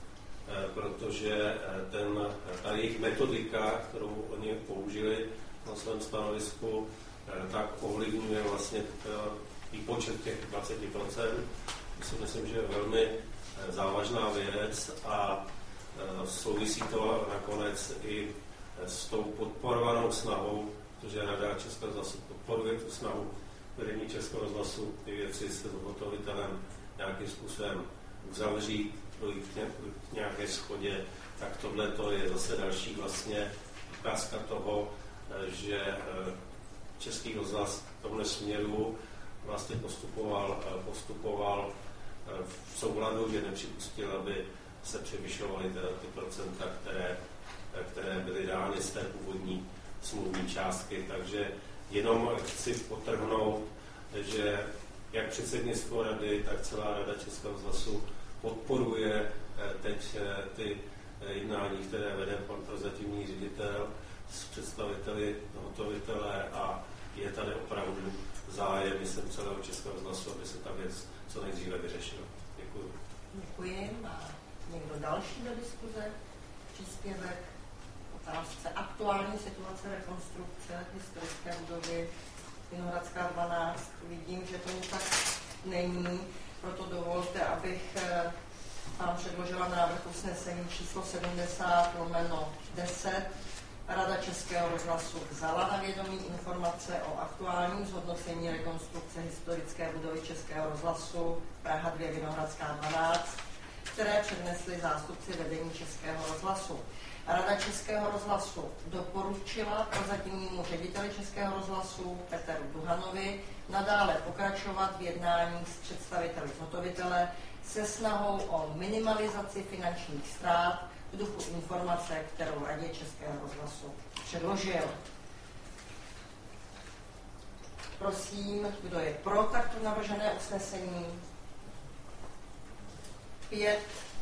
protože ta jejich metodika, kterou oni použili na svém stanovisku, tak ovlivňuje vlastně výpočet těch 20%. To si myslím, že je velmi závažná věc a souvisí to nakonec i s tou podporovanou snahou, protože Rada Českého rozhlasu podporuje tu snahu vedení Českého rozhlasu ty věci se zhotovitelem nějakým způsobem uzavřít, dojít k nějaké shodě, tak tohle je zase další vlastně ukázka toho, že Český rozhlas v tomhle směru vlastně postupoval v souladu, že nepřipustil, aby se převyšovaly ty procenta, které byly dány z té původní smluvní částky. Takže jenom chci podtrhnout, že jak předsednictvo rady, tak celá Rada Českého rozhlasu podporuje teď ty jednání, které vede pan prozatímní ředitel s představiteli zhotovitele a je tady opravdu zájem, myslím, celého Českého rozhlasu, aby se ta věc co nejdříve vyřešila. Děkuji. Děkuji. Má někdo další do diskuze? Příspěvek, otázce aktuální situace rekonstrukce historické budovy Vinohradská 12. Vidím, že tomu tak není, proto dovolte, abych vám předložila návrh usnesení číslo 70/10. Rada Českého rozhlasu vzala na vědomí informace o aktuálním zhodnocení rekonstrukce historické budovy Českého rozhlasu Praha 2 Vinohradská 12, které přednesli zástupci vedení Českého rozhlasu. Rada Českého rozhlasu doporučila prozatímnímu řediteli Českého rozhlasu Peteru Duhanovi nadále pokračovat v jednání s představiteli zhotovitele se snahou o minimalizaci finančních ztrát v duchu informace, kterou Radě Českého rozhlasu předložil. Prosím, kdo je pro takto navržené usnesení? 5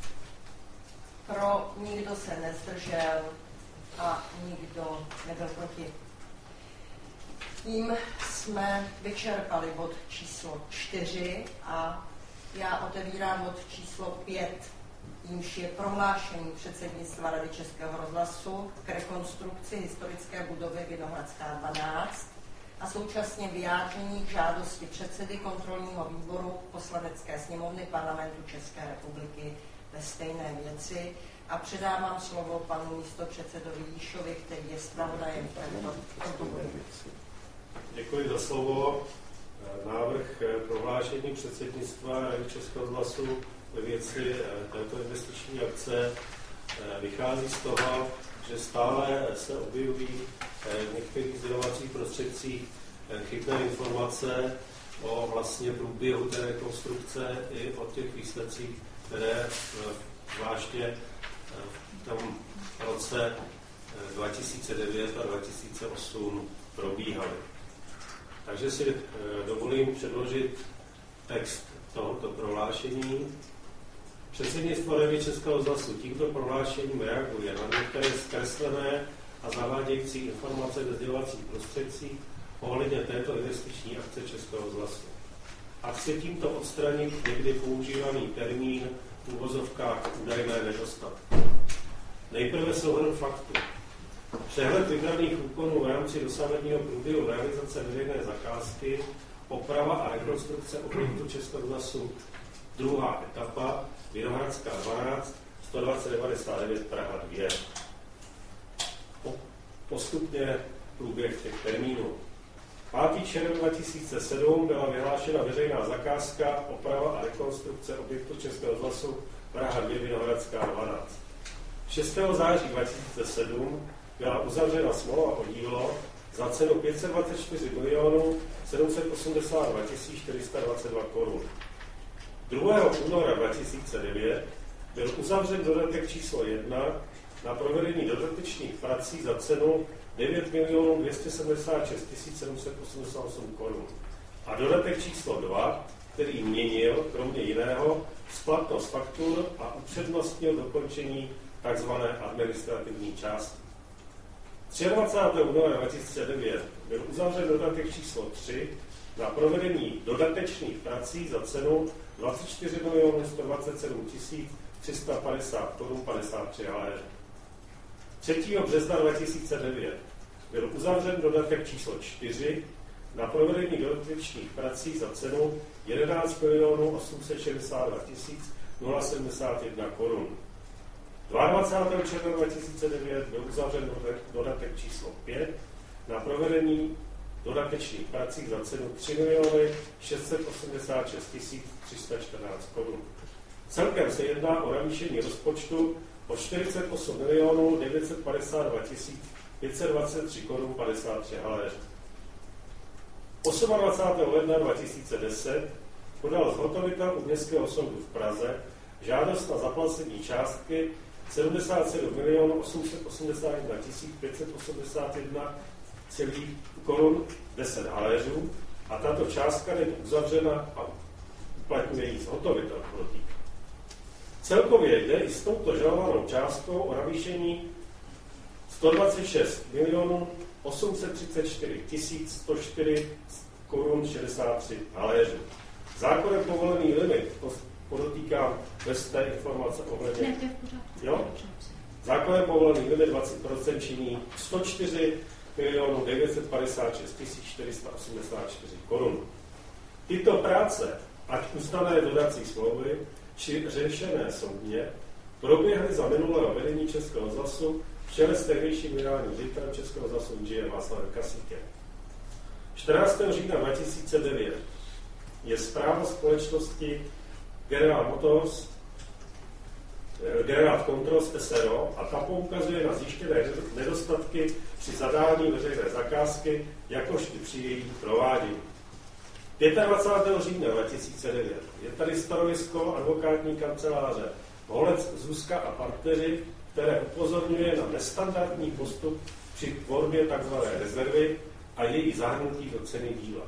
pro, nikdo se nezdržel a nikdo nebyl proti. Tím jsme vyčerpali bod číslo 4 a já otevírám bod číslo 5, jímž je prohlášení předsednictva Rady Českého rozhlasu k rekonstrukci historické budovy Vinohradská 12 a současně vyjádření k žádosti předsedy kontrolního výboru Poslanecké sněmovny Parlamentu České republiky ve stejné věci a předávám slovo panu místopředsedovi Jíšovi, který je zpravodajem této bodu. Děkuji za slovo. Návrh prohlášení předsednictva Rady Českého rozhlasu ve věci této investiční akce vychází z toho, že stále se objevují v některých sdělovacích prostředcích chybné informace o vlastně průběhu té rekonstrukce i o těch výsledcích, které zvláště v tom roce 2009 a 2008 probíhaly. Takže si dovolím předložit text tohoto prohlášení. Předsednictvo Rady Českého rozhlasu tímto prohlášením reaguje na některé zkreslené a zavádějící informace ve sdělovacích prostředcích ohledně této investiční akce Českého rozhlasu. A chce tímto odstranit někdy používaný termín v uvozovkách údajné nedostatky. Nejprve souhrn faktů. Přehled vybraných úkonů v rámci dosavadního průběhu realizace veřejné zakázky, oprava a rekonstrukce objektu Českého rozhlasu, druhá etapa, Vinohradská 12, 12099 Praha 2. Postupně průběh těch termínů. 5. červen 2007 byla vyhlášena veřejná zakázka, oprava a rekonstrukce objektu Českého rozhlasu Praha 2 Vinohradská 12. 6. září 2007 byla uzavřena smlouva o dílo za cenu 524 782 422 korun. 2. února 2009 byl uzavřen dodatek číslo 1 na provedení dodatečných prací za cenu 9 276 788 korun. A dodatek číslo 2, který měnil, kromě jiného, splatnost faktur a upřednostnil dokončení tzv. Administrativní části. 23. února 2009 byl uzavřen dodatek číslo 3 na provedení dodatečných prací za cenu 24 127 350 korun 53 haléřů. 3. března 2009 byl uzavřen dodatek číslo 4 na provedení dodatečných prací za cenu 11 862 071 korun. 22. června 2009 byl uzavřen dodatek číslo 5 na provedení dodatečných prací za cenu 3 686 314 korun. Celkem se jedná o navýšení rozpočtu o 48 952 523 korun 53 haléřů. 28. ledna 2010 podal zhotovitel u Městského soudu v Praze žádost na zaplacení částky 77 881 581 korun 10 haléřů a tato částka není uzavřena a uplatňuje ji zhotovitel. Celkově jde i s touto žalovanou částkou o navýšení 126 834 104 korun 63 haléřů. Zákonem povolený limit, podotýkám bez té informace ohledně. Jo? Zákonem povolený limit 20% činí 104 956 484 korun. Tyto práce, ať uznané dodací smlouvy, či řešené soudně, proběhly za minulého vedení Českého rozhlasu v čele s tehdejším generálním ředitelem Českého rozhlasu Ing. Václavem Kasíkem. 14. října 2009 je zpráva společnosti General Controls SRO a ta poukazuje na zjištěné nedostatky při zadání veřejné zakázky, jakož i při jejím provádění. 25. října 2009 je tady stanovisko advokátní kanceláře Holec, Zuzka a partneři, které upozorňuje na nestandardní postup při tvorbě tzv. rezervy a její zahrnutí do ceny díla.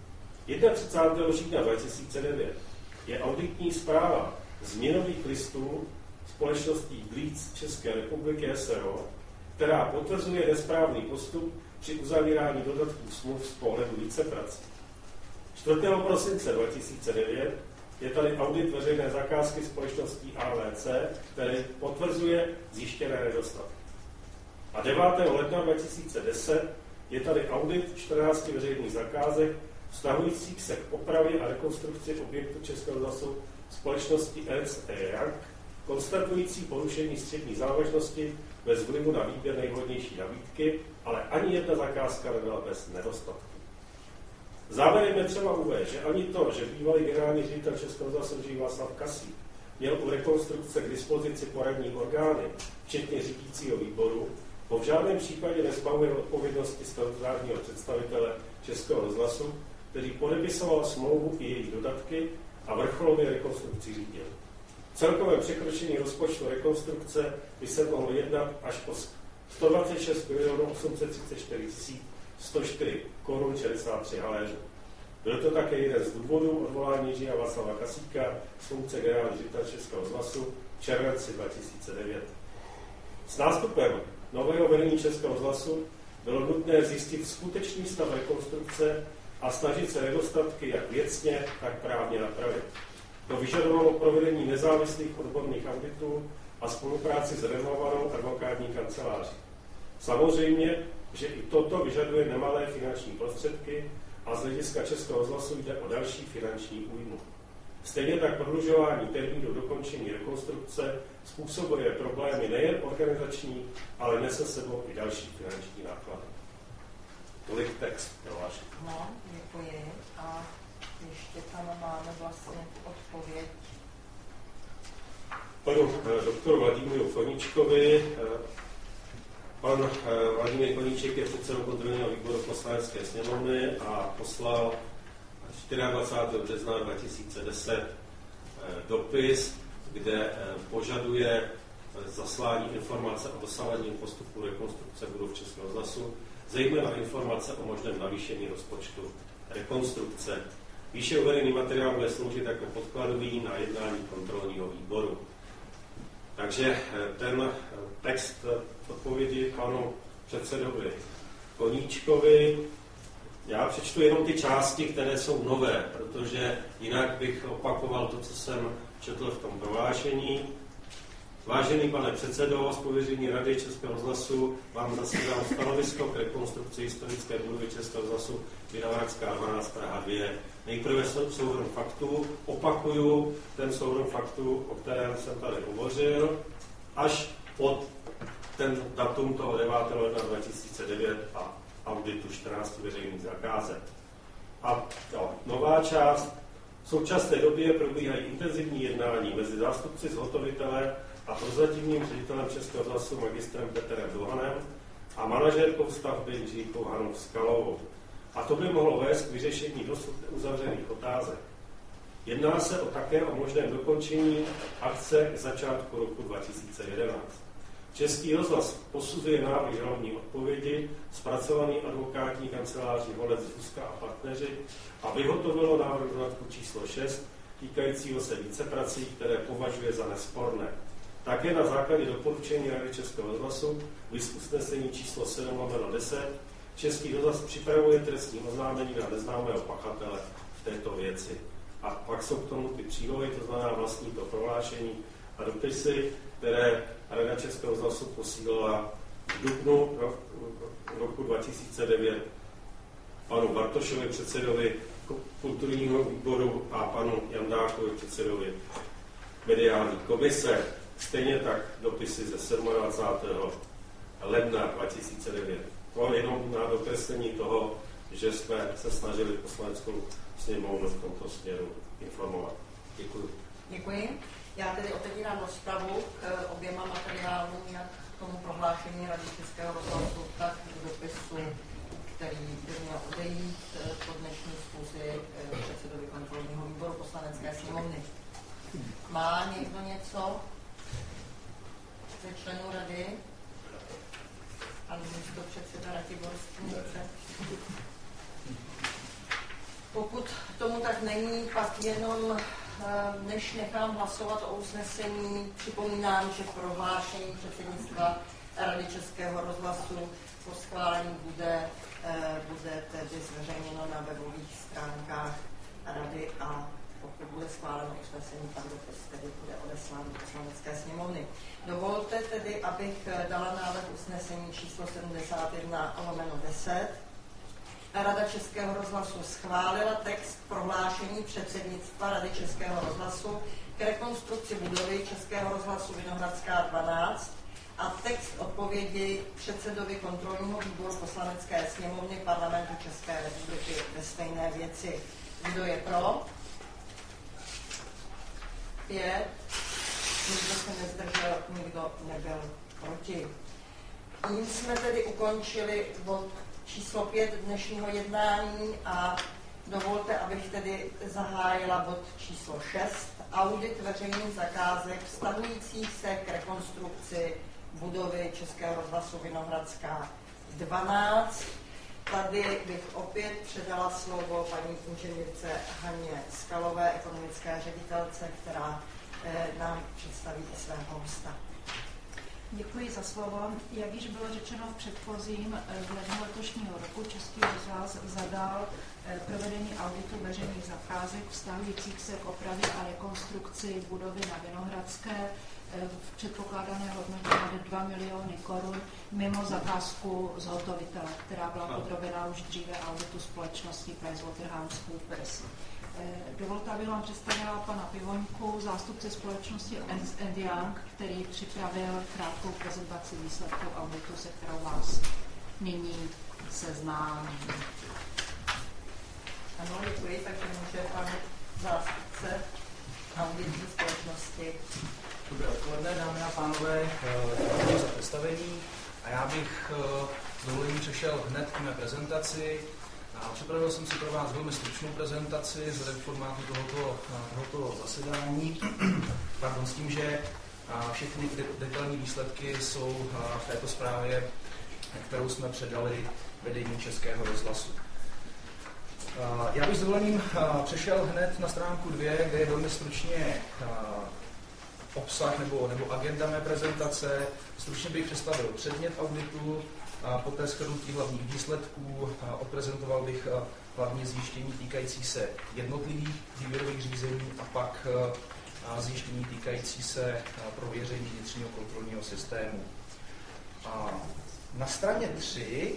31. října 2009 je auditní zpráva změnových listů společností Glíc České republiky SRO, která potvrzuje nesprávný postup při uzavírání dodatků smluv z pohledu víceprací. 4. prosince 2009 je tady audit veřejné zakázky společností AVC, který potvrzuje zjištěné nedostatky. A 9. ledna 2010 je tady audit 14 veřejných zakázek vztahujících se k opravě a rekonstrukci objektu Českého rozhlasu společnosti Ernst & Young, konstatující porušení střední závažnosti bez vlivu na výběr nejvhodnější nabídky, ale ani jedna zakázka nebyla bez nedostatku. Závěrem je třeba uvést, že ani to, že bývalý generální ředitel Českého rozhlasu Václav Kasík měl u rekonstrukce k dispozici poradní orgány, včetně řídícího výboru, ho v žádném případě nezbavuje odpovědnosti statutárního představitele Českého rozhlasu, který podepisoval smlouvu i její dodatky a vrcholově rekonstrukci řídil. Celkové překročení rozpočtu rekonstrukce by se mohlo jednat až o 126 834 104 korun 63 haléřů. Byl to také jeden z důvodů odvolání Ing. Václava Kasíka z funkce generálního ředitele Českého rozhlasu v červenci 2009. S nástupem nového vedení Českého rozhlasu bylo nutné zjistit skutečný stav rekonstrukce a snažit se nedostatky jak věcně, tak právně napravit. To vyžadovalo provedení nezávislých odborných auditů a spolupráci s renomovanou advokátní kanceláří. Samozřejmě, že i toto vyžaduje nemalé finanční prostředky a z hlediska Českého rozhlasu jde o další finanční újmu. Stejně tak prodlužování termínu dokončení rekonstrukce způsobuje problémy nejen organizační, ale nese sebou i další finanční náklady. Tolik text pro váš. No, děkuji. A ještě tam máme vlastně odpověď. Panu doktoru Vladimíru Koníčkovi. Pan Vladimír Koníček je předsedou kontrolního výboru Poslanecké sněmovny a poslal 24. března 2010 dopis, kde požaduje zaslání informace o dosavadním postupu rekonstrukce budov Českého rozhlasu, zejména informace o možném navýšení rozpočtu rekonstrukce. Výše uvedený materiál bude sloužit jako podkladový na jednání kontrolního výboru. Takže ten text odpovědi panu předsedovi Koníčkovi, já přečtu jenom ty části, které jsou nové, protože jinak bych opakoval to, co jsem četl v tom prohlášení. Vážený pane předsedo, z pověření Rady Českého rozhlasu vám zasílám stanovisko k rekonstrukci historické budovy Českého rozhlasu Vinohradská 12 Praha 2. Nejprve souhrn faktů, opakuju ten souhrn faktů, o kterém jsem tady hovořil, až pod ten datum toho 9. ledna 2009 a auditu 14 veřejných zakázek. A nová část. V současné době probíhají intenzivní jednání mezi zástupci zhotovitele a prozatímním ředitelem Českého rozhlasu magistrem Petrem Dohanem a manažérkou stavby Jiříkou Hanou Skalovou. A to by mohlo vést k vyřešení dosud uzavřených otázek. Jedná se také o možném dokončení akce k začátku roku 2011. Český rozhlas posuzuje návrh žalobní odpovědi zpracovaný advokátní kanceláří Holec, Zuzka a partneři a vyhotovilo návrh dodatku číslo 6 týkajícího se víceprací, které považuje za nesporné. Také na základě doporučení Rady Českého rozhlasu viz usnesení číslo 7/10 Český rozhlas připravuje trestní oznámení na neznámého pachatele v této věci. A pak jsou k tomu ty přílohy, to znamená vlastní to prohlášení a dopisy, které Rada Českého rozhlasu posílala v dubnu roku 2009 panu Bartošovi, předsedovi kulturního výboru a panu Jandákovi, předsedovi mediální komise, stejně tak dopisy ze 27. ledna 2009. To jenom na dokreslení toho, že jsme se snažili Poslaneckou sněmovnu v tomto směru informovat. Děkuji. Děkuji. Já tedy otevírám rozpravu k oběma materiálům, jak k tomu prohlášení Rady Českého rozhlasu, tak k dopisu, který by měl odejít po dnešní schůzi předsedovi kontrolního výboru Poslanecké sněmovny. Má někdo něco ze členů rady? Pan místopředseda Ratiborský. Pokud tomu tak není, pak jenom než nechám hlasovat o usnesení, připomínám, že prohlášení předsednictva Rady Českého rozhlasu po schválení bude tedy zveřejněno na webových stránkách Rady a pokud bude schváleno usnesení, pak dopis tedy bude odeslán do Poslanecké sněmovny. Dovolte tedy, abych dala návrh usnesení číslo 71/10. Rada Českého rozhlasu schválila text prohlášení předsednictva Rady Českého rozhlasu k rekonstrukci budovy Českého rozhlasu Vinohradská 12 a text odpovědi předsedovi kontrolního výboru Poslanecké sněmovny Parlamentu České republiky ve stejné věci. Kdo je pro? 5. Nikdo se nezdržel, nikdo nebyl proti. Tím jsme tedy ukončili bod číslo 5 dnešního jednání a dovolte, abych tedy zahájila bod číslo 6. Audit veřejných zakázek vztahujících se k rekonstrukci budovy Českého rozhlasu Vinohradská 12. Tady bych opět předala slovo paní inženýrce Haně Skalové, ekonomické ředitelce, která nám představí i svého hosta. Děkuji za slovo. Jak již bylo řečeno v předchozím, v lednu letošního roku Český rozhlas zadal provedení auditu veřejných zakázek vztahujících se k opravě a rekonstrukci budovy na Vinohradské v předpokládané hodnotě 2 miliony korun mimo zakázku zhotovitele, která byla podrobena už dříve auditu společnosti PricewaterhouseCoopers. Dovolte, abych vám představila pana Pivoňku, zástupce společnosti Ernst & Young, který připravil krátkou prezentaci výsledků auditu, se kterou vás nyní seznámím. Ano, děkuji, takže může pan zástupce auditní společnosti. Dobré odpoledne, dámy a pánové, děkuji za představení a já bych s dovolením přešel hned k mé prezentaci. Připravil jsem si pro vás velmi stručnou prezentaci vzhledem k formátu tohoto zasedání, s tím, že všechny detailní výsledky jsou v této zprávě, kterou jsme předali vedení Českého rozhlasu. Já bych s dovolením přešel hned na stránku 2, kde je velmi stručně obsah nebo agenda mé prezentace. Stručně bych představil předmět auditu, a poté shrnutí hlavních výsledků, odprezentoval bych hlavní zjištění týkající se jednotlivých výběrových řízení a pak zjištění týkající se prověření vnitřního kontrolního systému. Na straně 3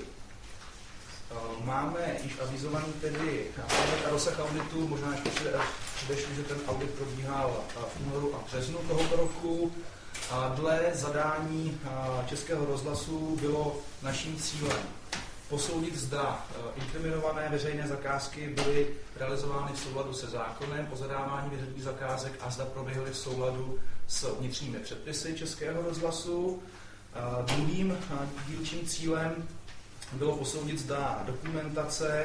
máme již avizovaný tedy rozsah auditu, možná ještě předešli, že ten audit probíhal v únoru a březnu tohoto roku. Dle zadání Českého rozhlasu bylo naším cílem posoudit, zda inkriminované veřejné zakázky byly realizovány v souladu se zákonem o zadávání veřejných zakázek a zda proběhly v souladu s vnitřními předpisy Českého rozhlasu. Druhým dílčím cílem bylo posoudit, zda dokumentace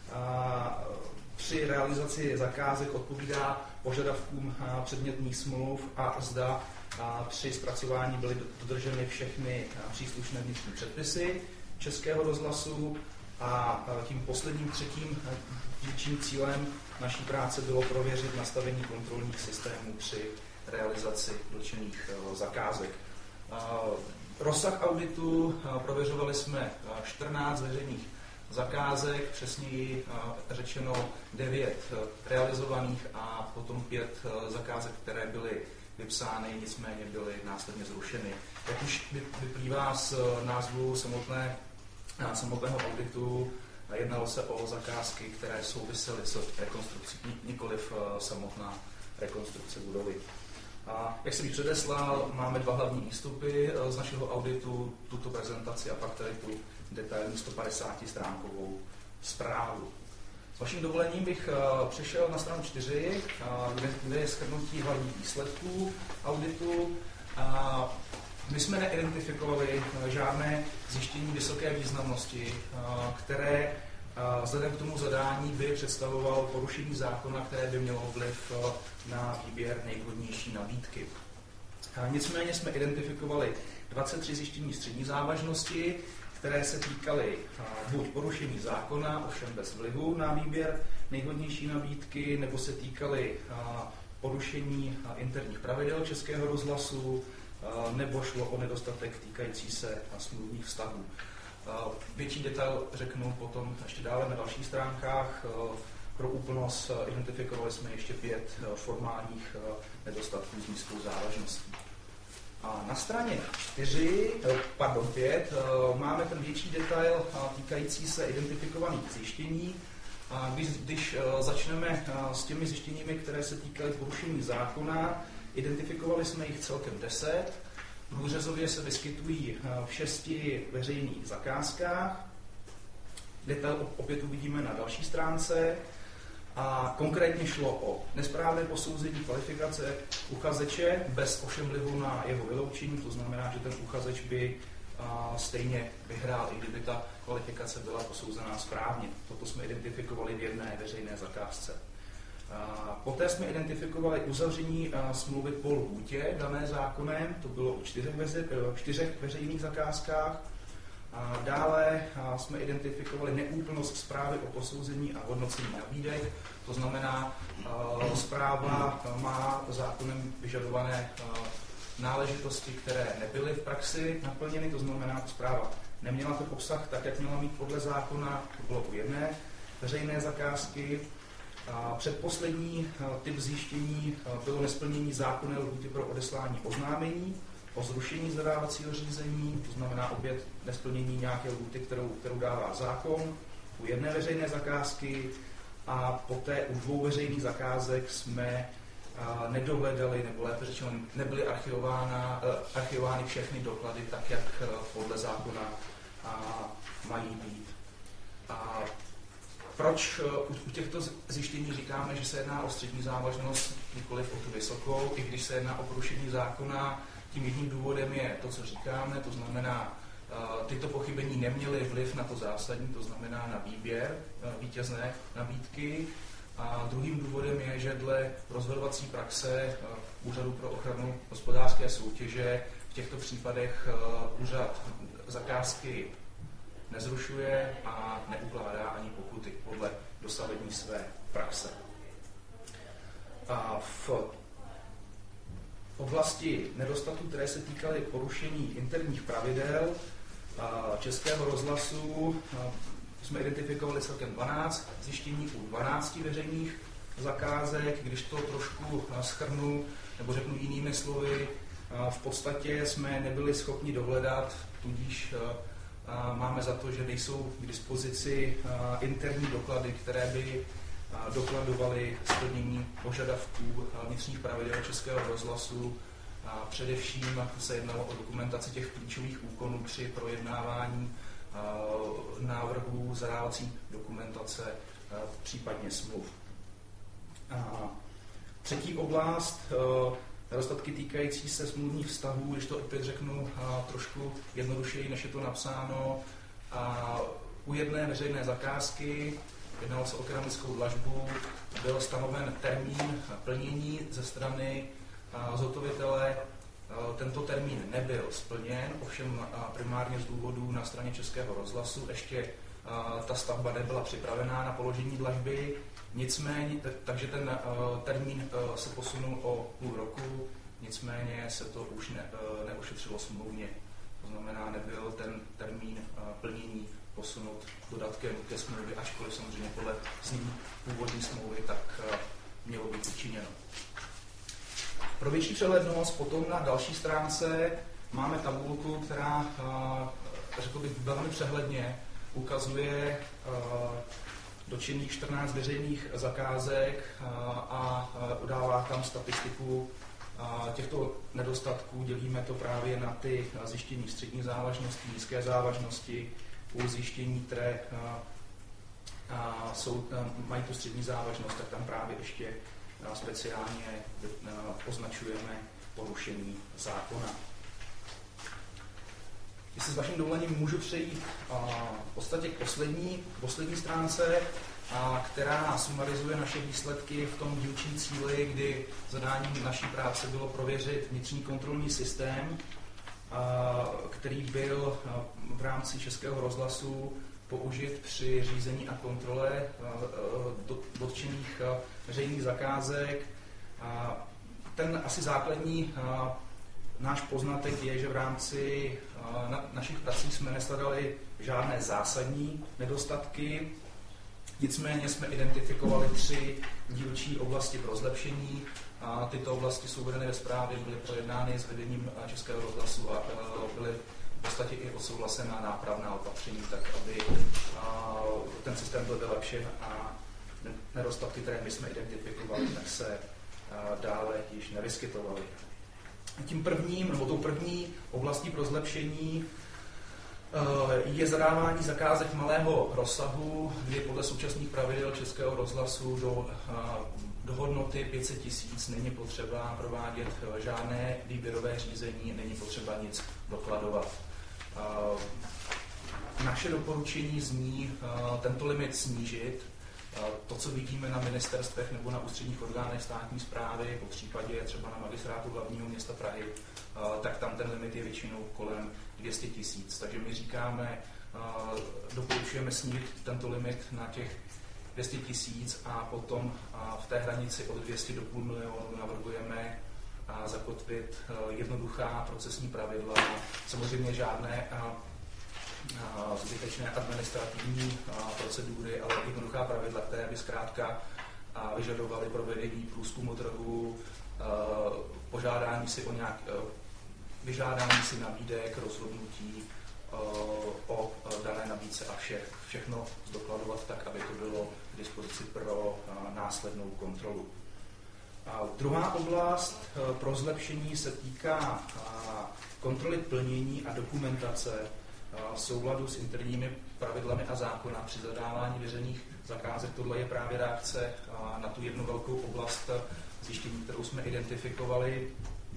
při realizaci zakázek odpovídá požadavkům předmětných smluv a zda při zpracování byly dodrženy všechny příslušné vnitřní předpisy Českého rozhlasu a tím posledním třetím dílčím cílem naší práce bylo prověřit nastavení kontrolních systémů při realizaci dotčených zakázek. Rozsah auditu prověřovali jsme 14 veřejných zakázek, přesněji řečeno 9 realizovaných a potom 5 zakázek, které byly vypsány, nicméně byly následně zrušeny. Jak už vyplývá z názvu samotného auditu, jednalo se o zakázky, které souvisely s rekonstrukcí, nikoliv samotná rekonstrukce budovy. A jak jsem již předeslal, máme 2 hlavní výstupy z našeho auditu, tuto prezentaci a pak tady tu detailní 150-stránkovou zprávu. S vaším dovolením bych přešel na stranu 4, kde je shrnutí hlavních výsledků auditu. My jsme neidentifikovali žádné zjištění vysoké významnosti, které vzhledem k tomu zadání by představovalo porušení zákona, které by mělo vliv na výběr nejvhodnější nabídky. Nicméně jsme identifikovali 23 zjištění střední závažnosti, které se týkaly buď porušení zákona, ovšem bez vlivu na výběr nejvhodnější nabídky, nebo se týkaly porušení interních pravidel Českého rozhlasu, nebo šlo o nedostatek týkající se smluvních vztahů. Větší detail řeknu potom ještě dále na dalších stránkách. Pro úplnost identifikovali jsme ještě 5 formálních nedostatků s nízkou závažností. A na straně 5 máme ten větší detail týkající se identifikovaných zjištění. Když začneme s těmi zjištěními, které se týkaly porušení zákona, identifikovali jsme jich celkem 10. Průřezově se vyskytují v 6 veřejných zakázkách. Detail opět uvidíme na další stránce. A konkrétně šlo o nesprávné posouzení kvalifikace uchazeče bez ovšem vlivu na jeho vyloučení, to znamená, že ten uchazeč by stejně vyhrál, i kdyby ta kvalifikace byla posouzená správně. Toto jsme identifikovali v jedné veřejné zakázce. Poté jsme identifikovali uzavření smlouvy po lhůtě dané zákonem, to bylo u 4 veřejných zakázkách. Dále jsme identifikovali neúplnost zprávy o posouzení a hodnocení nabídek, to znamená, zpráva má zákonem vyžadované náležitosti, které nebyly v praxi naplněny, to znamená, že zpráva neměla ten obsah tak, jak měla mít podle zákona, to bylo u jedné veřejné zakázky. Předposlední typ zjištění bylo nesplnění zákonné lhůty pro odeslání oznámení o zrušení zadávacího řízení, to znamená opět nesplnění nějaké lhůty, kterou dává zákon, u jedné veřejné zakázky, a poté u 2 veřejných zakázek jsme nedohledali, nebo lépe řečeno nebyly archivovány všechny doklady tak, jak podle zákona mají být. Proč u těchto zjištění říkáme, že se jedná o střední závažnost, nikoliv o tu vysokou, i když se jedná o porušení zákona? Tím jedním důvodem je to, co říkáme, to znamená, tyto pochybení neměly vliv na to zásadní, to znamená na výběr vítězné nabídky. A druhým důvodem je, že dle rozhodovací praxe Úřadu pro ochranu hospodářské soutěže v těchto případech úřad zakázky nezrušuje a neukládá ani pokuty podle dosavadní své praxe. A v oblasti nedostatků, které se týkaly porušení interních pravidel Českého rozhlasu, jsme identifikovali celkem 12 zjištění u 12 veřejných zakázek. Když to trošku shrnu, nebo řeknu jinými slovy, v podstatě jsme nebyli schopni dohledat, tudíž máme za to, že nejsou k dispozici interní doklady, které by dokladovaly splnění požadavků vnitřních pravidel Českého rozhlasu. Především se jednalo o dokumentaci těch klíčových úkonů při projednávání návrhů zadávací dokumentace, případně smluv. Třetí oblast, nedostatky týkající se smluvních vztahů, když to opět řeknu trošku jednodušeji, než je to napsáno. U jedné veřejné zakázky, jednalo se o keramickou dlažbu, byl stanoven termín plnění ze strany zhotovitele. Tento termín nebyl splněn, ovšem primárně z důvodů na straně Českého rozhlasu. Ještě ta stavba nebyla připravená na položení dlažby, nicméně, takže ten termín se posunul o půl roku, nicméně se to už neošetřilo smluvně. To znamená, nebyl ten termín plnění posunut dodatkem ke smlouvě, ačkoliv samozřejmě podle znění původní smlouvy tak mělo být učiněno. Pro větší přehlednost potom na další stránce máme tabulku, která, řekl bych, velmi přehledně ukazuje dotčených 14 veřejných zakázek a udává tam statistiku těchto nedostatků. Dělíme to právě na ty zjištění střední závažnosti, nízké závažnosti, u zjištění, které mají tu střední závažnost, tak tam právě ještě speciálně označujeme porušení zákona. Jestli s vaším dovolením můžu přejít v podstatě k poslední stránce, která sumarizuje naše výsledky v tom dílčím cíli, kdy zadáním naší práce bylo prověřit vnitřní kontrolní systém, který byl v rámci Českého rozhlasu použit při řízení a kontrole dotčených veřejných zakázek. Ten asi základní náš poznatek je, že v rámci našich prací jsme nesledali žádné zásadní nedostatky, nicméně jsme identifikovali 3 dílčí oblasti pro zlepšení. Tyto oblasti jsou uvedeny ve zprávě, byly projednány s vedením Českého rozhlasu a byly v podstatě i odsouhlasená nápravná opatření, tak aby ten systém byl vylepšen a nedostatky, které my jsme identifikovali, tak se dále již nevyskytovaly. Tou první oblastí pro zlepšení je zadávání zakázek malého rozsahu, kdy podle současných pravidel Českého rozhlasu do hodnoty 500 000 není potřeba provádět žádné výběrové řízení, není potřeba nic dokladovat. Naše doporučení zní tento limit snížit. To, co vidíme na ministerstvech nebo na ústředních orgánech státní správy, po případě třeba na magistrátu hlavního města Prahy, tak tam ten limit je většinou kolem 200 000. Takže my říkáme, doporučujeme snížit tento limit na těch 200 000 a potom v té hranici od 200 do půl milionu navrhujeme zakotvit jednoduchá procesní pravidla, samozřejmě žádné zbytečné administrativní procedury, ale jednoduchá pravidla, které by zkrátka vyžadovaly provedení průzkumu trhu, vyžádání si nabídek, rozhodnutí o dané nabídce a všechno zdokladovat tak, aby to bylo k dispozici pro následnou kontrolu. Druhá oblast pro zlepšení se týká kontroly plnění a dokumentace v souladu s interními pravidlami a zákona při zadávání veřejných zakázek. Tohle je právě reakce na tu jednu velkou oblast zjištění, kterou jsme identifikovali.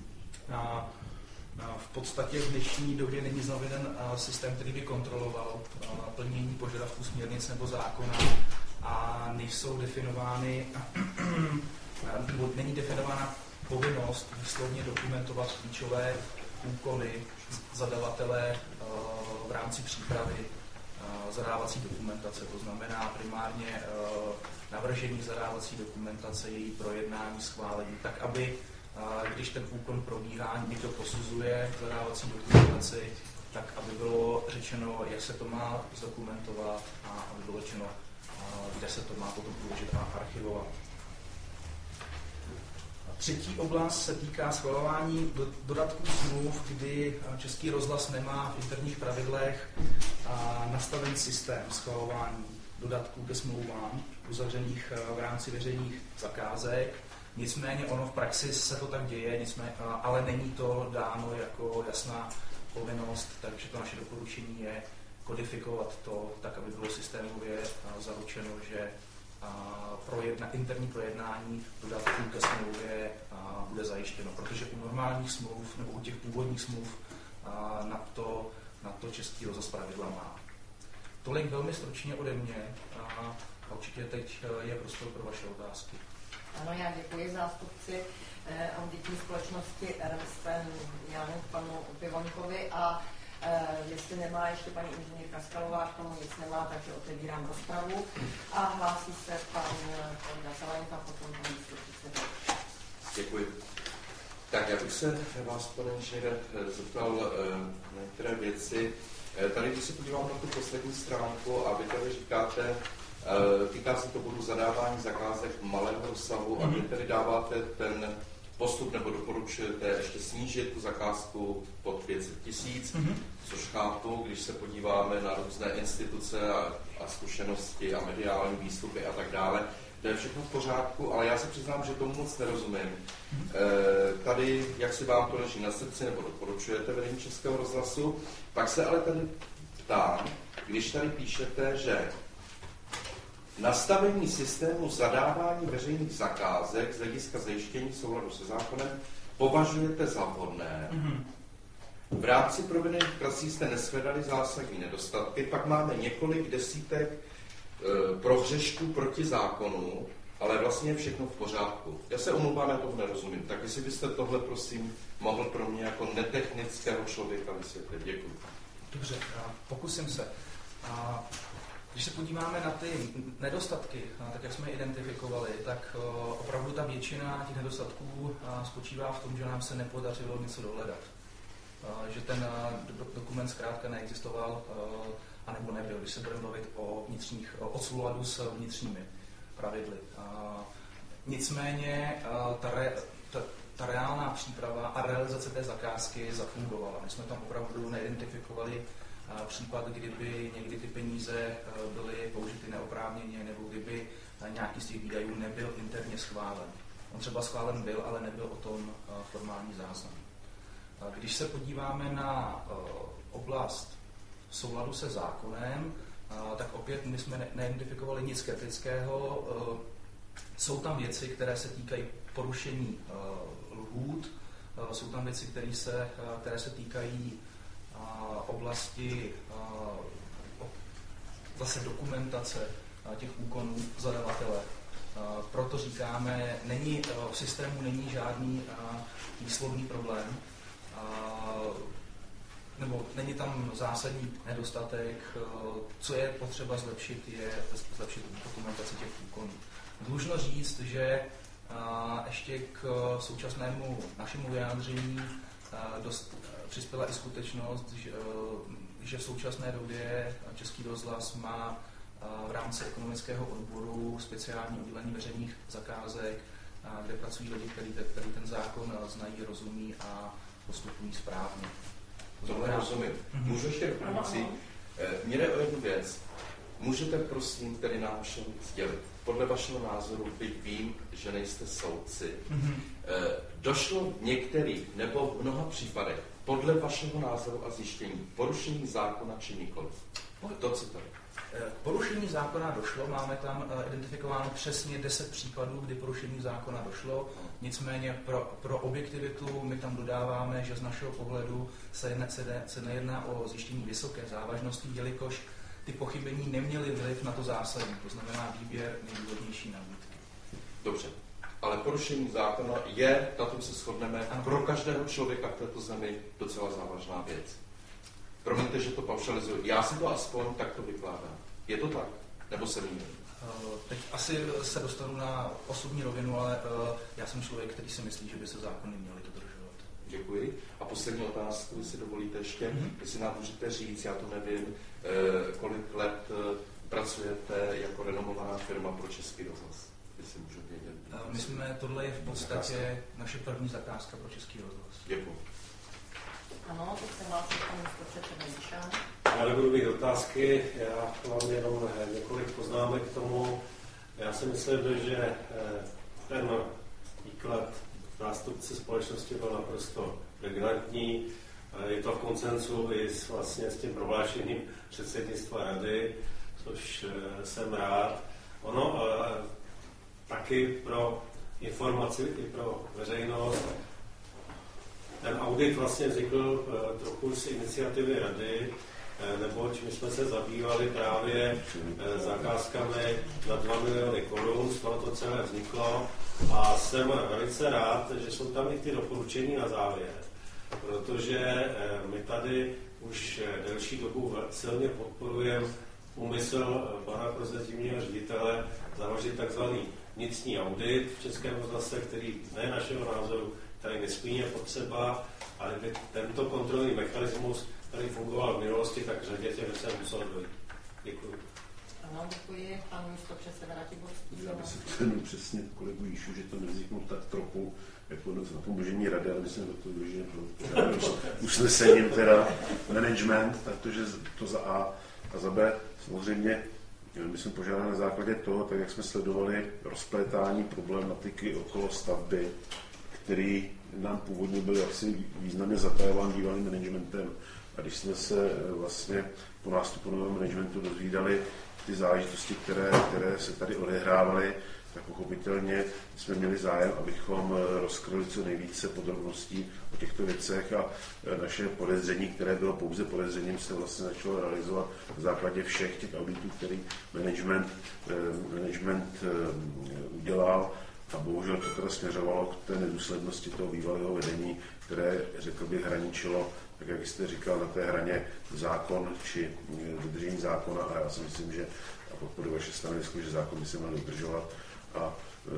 V podstatě v dnešní době není zaveden systém, který by kontroloval plnění požadavků směrnic nebo zákona a nejsou definovány, nebo není definována povinnost výslovně dokumentovat klíčové úkoly zadavatele v rámci přípravy zadávací dokumentace. To znamená primárně navržení zadávací dokumentace, její projednání, schválení, tak aby, když ten úkon probíhá, někdo posuzuje zadávací dokumentaci, tak aby bylo řečeno, jak se to má zdokumentovat a aby bylo řečeno, kde se to má potom uložit a archivovat. Třetí oblast se týká schvalování dodatků smluv, kdy Český rozhlas nemá v interních pravidlech nastaven systém schvalování dodatků ke smlouvám uzavřených v rámci veřejných zakázek. Nicméně ono v praxi se to tak děje, ale není to dáno jako jasná povinnost, takže to naše doporučení je kodifikovat to tak, aby bylo systémově zaručeno, že interní projednání dodatků ke smlouvě bude zajištěno, protože u normálních smluv nebo u těch původních smluv na to Český rozhlas pravidla má. Tolik velmi stručně ode mě a určitě teď je prostor pro vaše otázky. Ano, já děkuji zástupci auditní společnosti Ernst & Young, panu Pivonkovi, a jestli nemá ještě paní inženýrka Skalová, k tomu nic nemá, takže otevírám rozpravu a hlásí se pan kolega Zelenka, potom pan místopředseda. Děkuji. Tak já bych se vás, pane inženýre, zeptal na některé věci. Tady, když se podívám na tu poslední stránku a vy tady říkáte, týká se to bodu zadávání zakázek malého rozsahu a vy tady dáváte ten postup nebo doporučujete ještě snížit tu zakázku pod 500 000, což chápu, když se podíváme na různé instituce a zkušenosti a mediální výstupy a tak dále, to je všechno v pořádku, ale já se přiznám, že tomu moc nerozumím. Tady, jak si vám to leží na srdci, nebo doporučujete vedení Českého rozhlasu, pak se ale tady ptám, když tady píšete, že nastavení systému zadávání veřejných zakázek z hlediska zajištění souladu se zákonem považujete za vhodné. V rámci provedených prací jste neshledali zásadní nedostatky, pak máme několik desítek prohřešků proti zákonu, ale vlastně je všechno v pořádku. Já se omlouvám, já tomu nerozumím. Tak jestli byste tohle, prosím, mohl pro mě jako netechnického člověka vysvětlit. Děkuji. Dobře, pokusím se. Když se podíváme na ty nedostatky, tak jak jsme je identifikovali, tak opravdu ta většina těch nedostatků spočívá v tom, že nám se nepodařilo něco dohledat. Že ten dokument zkrátka neexistoval, anebo nebyl, když se budeme bavit o souladu s vnitřními pravidly. Nicméně ta reálná příprava a realizace té zakázky zafungovala. My jsme tam opravdu neidentifikovali případ, kdyby někdy ty peníze byly použity neoprávněně, nebo kdyby nějaký z těch výdajů nebyl interně schválen. On třeba schválen byl, ale nebyl o tom formální záznam. Když se podíváme na oblast souladu se zákonem, tak opět my jsme neidentifikovali nic kritického. Jsou tam věci, které se týkají porušení lhůt, jsou tam věci, které se týkají oblasti zase dokumentace těch úkonů zadavatele. Proto říkáme, v systému není žádný výslovný problém, nebo není tam zásadní nedostatek. Co je potřeba zlepšit, je zlepšit dokumentaci těch úkonů. Dlužno říct, že ještě k současnému našemu vyjádření přispěla i skutečnost, že v současné době Český rozhlas má v rámci ekonomického odboru speciální oddělení veřejných zakázek, kde pracují lidi, kteří ten zákon znají, rozumí a postupují správně. Tohle rozumím. Můžu ještě doplnit? Mně jde o jednu věc. Můžete prosím tedy nám všem sdělit, podle vašeho názoru, byť vím, že nejste soudci, došlo v některých nebo v mnoha případech podle vašeho názoru a zjištění porušení zákona či nikoliv? To, co tady. K porušení zákona došlo, máme tam identifikováno přesně 10 případů, kdy porušení zákona došlo, nicméně pro objektivitu my tam dodáváme, že z našeho pohledu se nejedná o zjištění vysoké závažnosti, jelikož ty pochybení neměly vliv na to zásadní, to znamená výběr nejdůvodnější nabídky. Dobře, ale porušení zákona je, na tom se shodneme, pro každého člověka v této zemi docela závažná věc. Promiňte, že to paušalizuju. Já si to aspoň takto vykládám. Je to tak? Nebo se mýlím? Teď asi se dostanu na osobní rovinu, ale já jsem člověk, který si myslí, že by se zákony měly dodržovat. Děkuji. A poslední otázku, jestli dovolíte ještě, jestli nám můžete říct, já to nevím, kolik let pracujete jako renomovaná firma pro Český rozhlas, jestli můžu vědět. Tohle je v podstatě naše první zakázka pro Český rozhlas. Děkuji. Ano, teď se hlásí pan místopředseda Jišan. Já nebudu mít otázky, já mám jenom několik poznámek k tomu. Já si myslím, že ten výklad zástupce společnosti byl naprosto pregnantní. Je to v konsenzu i s tím prohlášením předsednictva rady, což jsem rád. Ono taky pro informaci i pro veřejnost. Ten audit vlastně vznikl trochu z iniciativy rady, neboť my jsme se zabývali právě zakázkami na 2 miliony korun, z toho to celé vzniklo a jsem velice rád, že jsou tam i ty doporučení na závěr, protože my tady už delší dobu silně podporujeme úmysl pana prozatímního ředitele založit takzvaný vnitřní audit v Českém rozhlase, který ne našeho názoru tady nesmírně potřeba, ale by tento kontrolní mechanismus, který fungoval v minulosti, tak řadě těch se musel dojít. Děkuji. Ano, děkuji. Pan místopředseda Ratiborský. Já bych si přehnul přesně kolegu Jíšu, že to nevzniklo tak trochu jako na pomožení rady, ale myslím, že to usnesením teda management, protože to za A a za B samozřejmě My jsme požádali na základě toho, tak jak jsme sledovali rozplétání problematiky okolo stavby, který nám původně byl jaksi významně zatajován bývalým managementem. A když jsme se vlastně po nástupu nového managementu dozvídali ty záležitosti, které se tady odehrávaly, tak pochopitelně jsme měli zájem, abychom rozkryli co nejvíce podrobností o těchto věcech a naše podezření, které bylo pouze podezřením, se vlastně začalo realizovat na základě všech těch auditů, který management udělal. A bohužel to teda směřovalo k té nedůslednosti toho bývalého vedení, které, řekl bych, hraničilo, tak jak jste říkal, na té hraně zákon či dodržení zákona. A já si myslím, že a podporu vaše stanovisko, že zákon by se měl dodržovat. A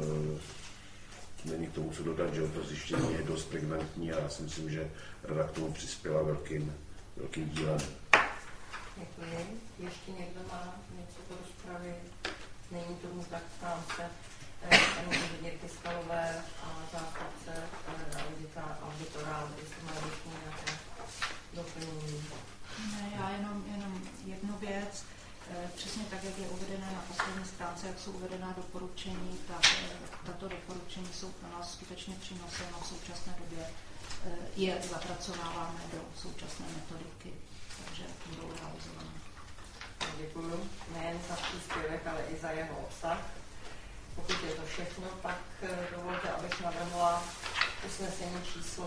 není k tomu co dodat, že to zjištění je dost pregnantní a já si myslím, že rada k tomu přispěla velkým dílem. Děkuji. Ještě někdo má něco do rozpravy? Není tomu tak, ptám se paní inženýrky Skalové a zástupce auditora, jestli má ještě nějaké doplnění. Ne, já jenom jednu věc. Přesně tak, jak je uvedené na poslední stránce, jak jsou uvedená doporučení, tak tato doporučení jsou pro nás skutečně přínosem a v současné době je zapracováváme do současné metodiky, takže budou realizované. Děkuji nejen za příspěvek, ale i za jeho obsah. Pokud je to všechno, pak dovolte, abych navrhla usnesení číslo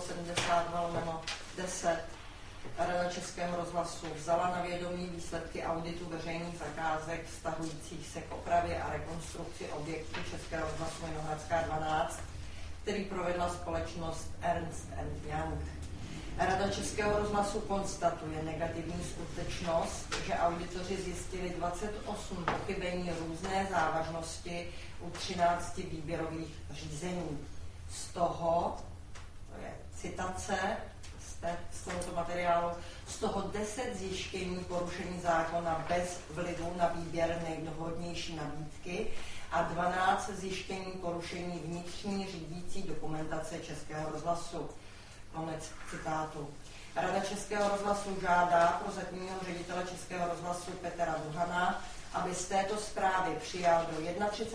72/10. Rada Českého rozhlasu vzala na vědomí výsledky auditu veřejných zakázek vztahujících se k opravě a rekonstrukci objektu Českého rozhlasu Vinohradská 12, který provedla společnost Ernst & Young. Rada Českého rozhlasu konstatuje negativní skutečnost, že auditoři zjistili 28 pochybení různé závažnosti u 13 výběrových řízení. Z toho, to je citace z tohoto materiálu, z toho 10 zjištění porušení zákona bez vlivu na výběr nejvhodnější nabídky a 12 zjištění porušení vnitřní řídící dokumentace Českého rozhlasu. Konec citátu. Rada Českého rozhlasu žádá prozatímního ředitele Českého rozhlasu Petra Duhana, aby z této zprávy přijal do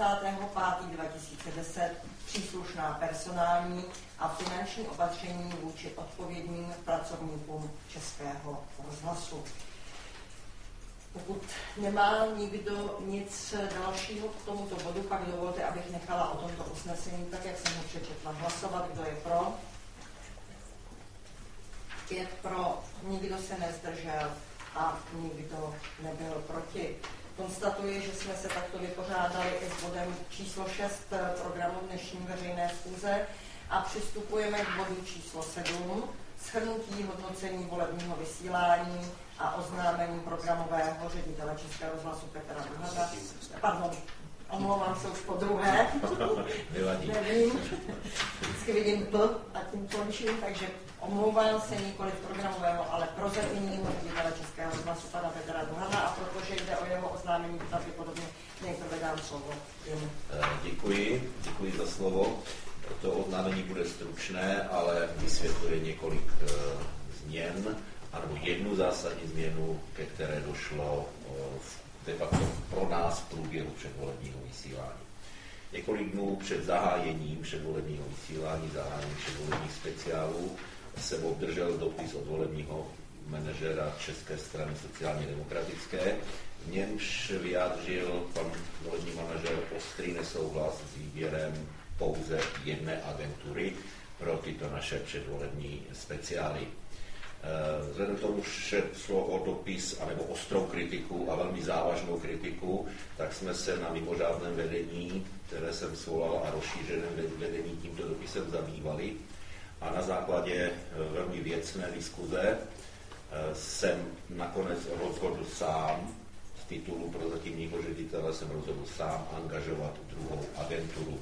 31.5.2010 příslušná personální a finanční opatření vůči odpovědným pracovníkům Českého rozhlasu. Pokud nemá nikdo nic dalšího k tomuto bodu, pak dovolte, abych nechala o tomto usnesení, tak jak jsem ho přečetla, hlasovat. Kdo je pro? 5 pro, nikdo se nezdržel a nikdo nebyl proti. Konstatuji, že jsme se takto vypořádali i s bodem číslo 6 programu dnešní veřejné schůze a přistupujeme k bodu číslo 7, shrnutí hodnocení volebního vysílání a oznámení programového ředitele Českého rozhlasu Petra Duhana. Pardon, omlouvám se už po druhé. Nevím, vždycky vidím P a tím končím, takže omlouvám se nikoli programového, ale prozatímního ředitele Českého rozhlasu pana Petra Duhana a protože jde o jeho oznámení, pravděpodobně nejprve dám slovo jemu. Děkuji za slovo. To oznámení bude stručné, ale vysvětluje několik změn, anebo jednu zásadní změnu, ke které došlo de facto pro nás v průběhu předvolebního vysílání. Několik dnů před zahájením předvolebního vysílání, zahájením předvolebních speciálů, jsem obdržel dopis od volebního manažera České strany sociálně demokratické. V němž vyjádřil pan volební manažer ostrý nesouhlas s výběrem pouze jedné agentury pro tyto naše předvolební speciály. Vzhledem k tomu, že šlo o dopis anebo ostrou kritiku a velmi závažnou kritiku, tak jsme se na mimořádném vedení, které jsem svolal, a rozšířeném vedení tímto dopisem zabývali. A na základě velmi věcné diskuze jsem nakonec rozhodl sám, z titulu prozatímního ředitele jsem rozhodl sám angažovat druhou agenturu.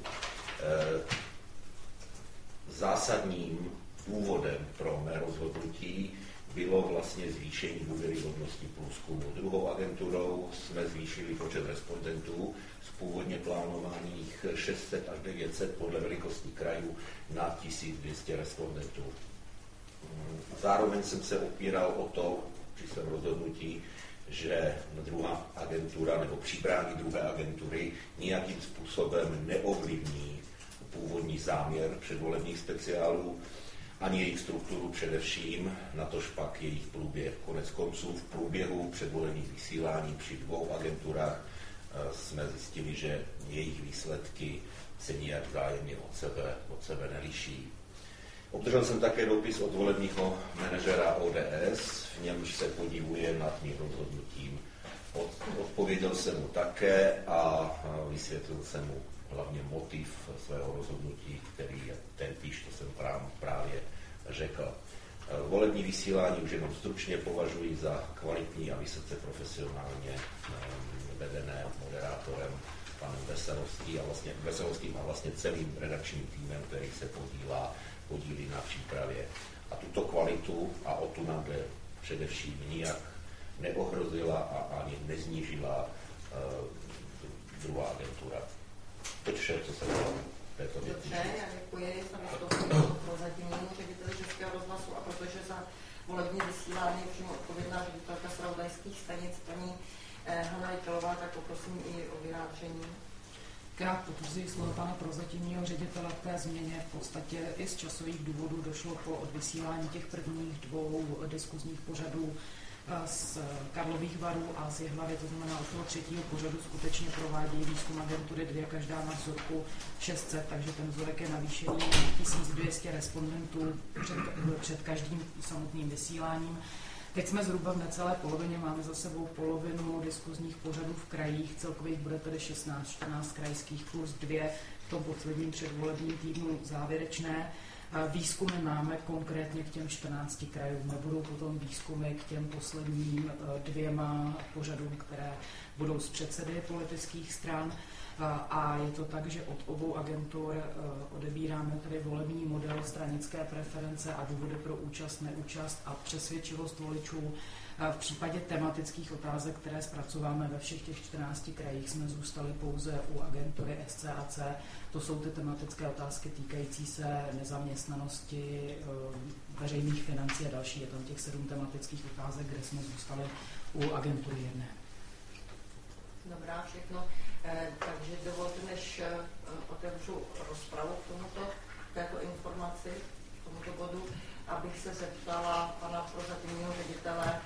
Zásadním důvodem pro mé rozhodnutí bylo vlastně zvýšení důvěryhodnosti průzkumu. Druhou agenturou jsme zvýšili počet respondentů z původně plánovaných 600 až 900 podle velikosti krajů na 1200 respondentů. Zároveň jsem se opíral o to, při svém rozhodnutí, že druhá agentura nebo příbrání druhé agentury nějakým způsobem neovlivní původní záměr předvolebních speciálů, ani jejich strukturu především, natož pak jejich průběh. Konec konců v průběhu předvolebních vysílání při dvou agenturách jsme zjistili, že jejich výsledky se nijak vzájemně od sebe neliší. Obdržel jsem také dopis od volebního manažera ODS, v němž se podivuje nad mým rozhodnutím. Odpověděl jsem mu také a vysvětlil jsem mu hlavně motiv svého rozhodnutí, který je tentýž, to jsem právě řekl. Volební vysílání už jenom stručně považuji za kvalitní a vysoce profesionálně vedené moderátorem panem Veselovským a vlastně celým redakčním týmem, který se podílí na přípravě. A tuto kvalitu, a o tu nám jde především, nijak neohrozila a ani neznížila druhá agentura. To je vše, co se dělá v této věci. Dobře, já děkuji za vystoupení prozatímnímu řediteli Českého rozhlasu, a protože za volební vysílání je přímo odpovědná ředitelka zpravodajských stanic paní Hana Jitelová, tak poprosím i o vyjádření. Já potvrzuji slova pana prozatímního ředitele k té změně. V podstatě i z časových důvodů došlo po odvysílání těch prvních dvou diskuzních pořadů z Karlových Varů a z Jihlavy, to znamená od toho třetího pořadu skutečně provádějí výzkum agentury 2, každá na vzorku 600, takže ten vzorek je navýšený 1200 respondentů před každým samotným vysíláním. Teď jsme zhruba v necelé polovině, máme za sebou polovinu diskuzních pořadů v krajích, celkových bude tedy 16, 14 krajských plus 2 v tom posledním předvolebním týdnu závěrečné. Výzkumy máme konkrétně k těm 14 krajům, nebudou potom výzkumy k těm posledním 2 pořadům, které budou z předsedy politických stran. A je to tak, že od obou agentur odebíráme tedy volební model, stranické preference a důvody pro účast, neúčast a přesvědčivost voličů. V případě tematických otázek, které zpracováme ve všech těch 14 krajích, jsme zůstali pouze u agentury SCAC. To jsou ty tematické otázky týkající se nezaměstnanosti, veřejných financí a další. Je tam těch 7 tematických otázek, kde jsme zůstali u agentury 1. Dobrá, všechno. Takže dovolte, než otevřu rozpravu k této informaci, k tomuto bodu, abych se zeptala pana prozatímního ředitele,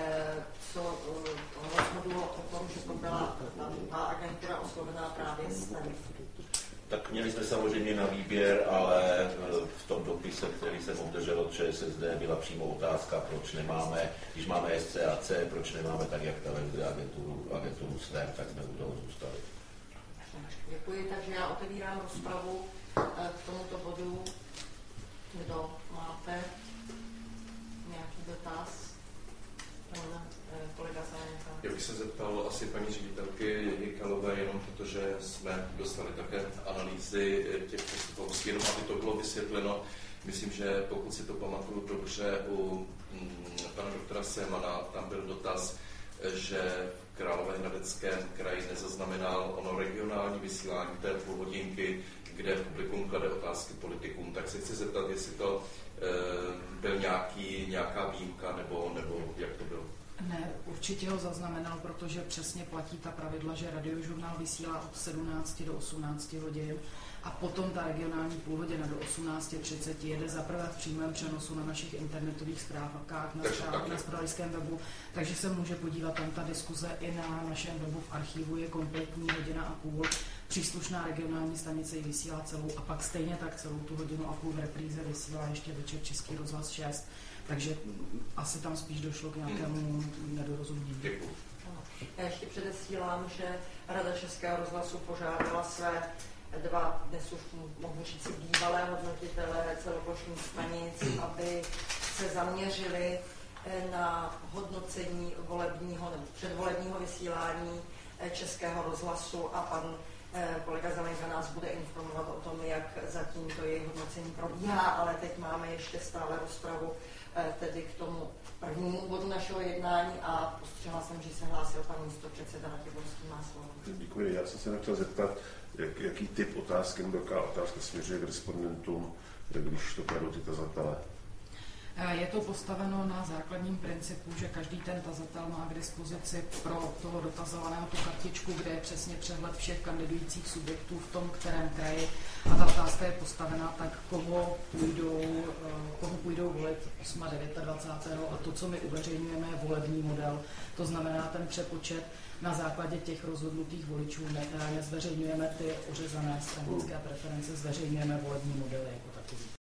co rozhodlo o tom, že to byla ta agentura oslovená právě z tady. Tak měli jsme samozřejmě na výběr, ale v tom dopise, který jsem obdržel od ČSSD, byla přímo otázka, proč nemáme, když máme SCAC, proč nemáme tak, jak televize agenturu STEM, tak jsme u toho zůstali. Děkuji, takže já otevírám rozpravu k tomuto bodu. Kdo máte nějaký dotaz? Kolega Zájenka. Já bych se zeptal asi paní ředitelky Jikalové, jenom protože jsme dostali také analýzy těch přestupovostí, jenom aby to bylo vysvětleno. Myslím, že pokud si to pamatuju dobře, u pana doktora Semana tam byl dotaz, že v Královéhradeckém kraji nezaznamenal ono regionální vysílání té půlhodinky, kde publikum klade otázky politikům. Tak se chci zeptat, jestli to byl nějaká výjimka, nebo jak to bylo? Ne, určitě ho zaznamenal, protože přesně platí ta pravidla, že radiožurnál vysílá od 17 do 18 hodin a potom ta regionální půlhodina do 18:30 jede zaprvé v přímém přenosu na našich internetových stránkách, na zpravodajském webu, takže se může podívat tam ta diskuze i na našem webu v archivu, je kompletní 1,5 hodiny. Příslušná regionální stanice ji vysílá celou a pak stejně tak celou tu 1,5 hodiny v repríze vysílá ještě večer Český rozhlas 6. Takže asi tam spíš došlo k nějakému nedorozumění. Děkuji. Já ještě předesílám, že Rada Českého rozhlasu požádala své 2, dnes už mohu říct, bývalé hodnotitele celoplošných stanic, aby se zaměřili na hodnocení volebního nebo předvolebního vysílání Českého rozhlasu a pan kolega Zelenka nás bude informovat o tom, jak zatím to jejich hodnocení probíhá, ale teď máme ještě stále rozpravu tedy k tomu prvnímu bodu našeho jednání a postřehla jsem, že se hlásil pan místopředseda Ratiborský, má slovo. Děkuji, já jsem se chtěl zeptat, jaký typ otázky nebo jaká otázka směřuje k respondentům, když to kladou ty tazatele. Je to postaveno na základním principu, že každý ten tazatel má k dispozici pro toho dotazovaného tu kartičku, kde je přesně přehled všech kandidujících subjektů v tom kterém kraji a ta otázka je postavena tak, koho půjdou volit 8. a 29. a to, co my uveřejňujeme, je volební model. To znamená ten přepočet na základě těch rozhodnutých voličů. Nezveřejňujeme ty ořezané stranické preference, zveřejňujeme volební modely jako takový.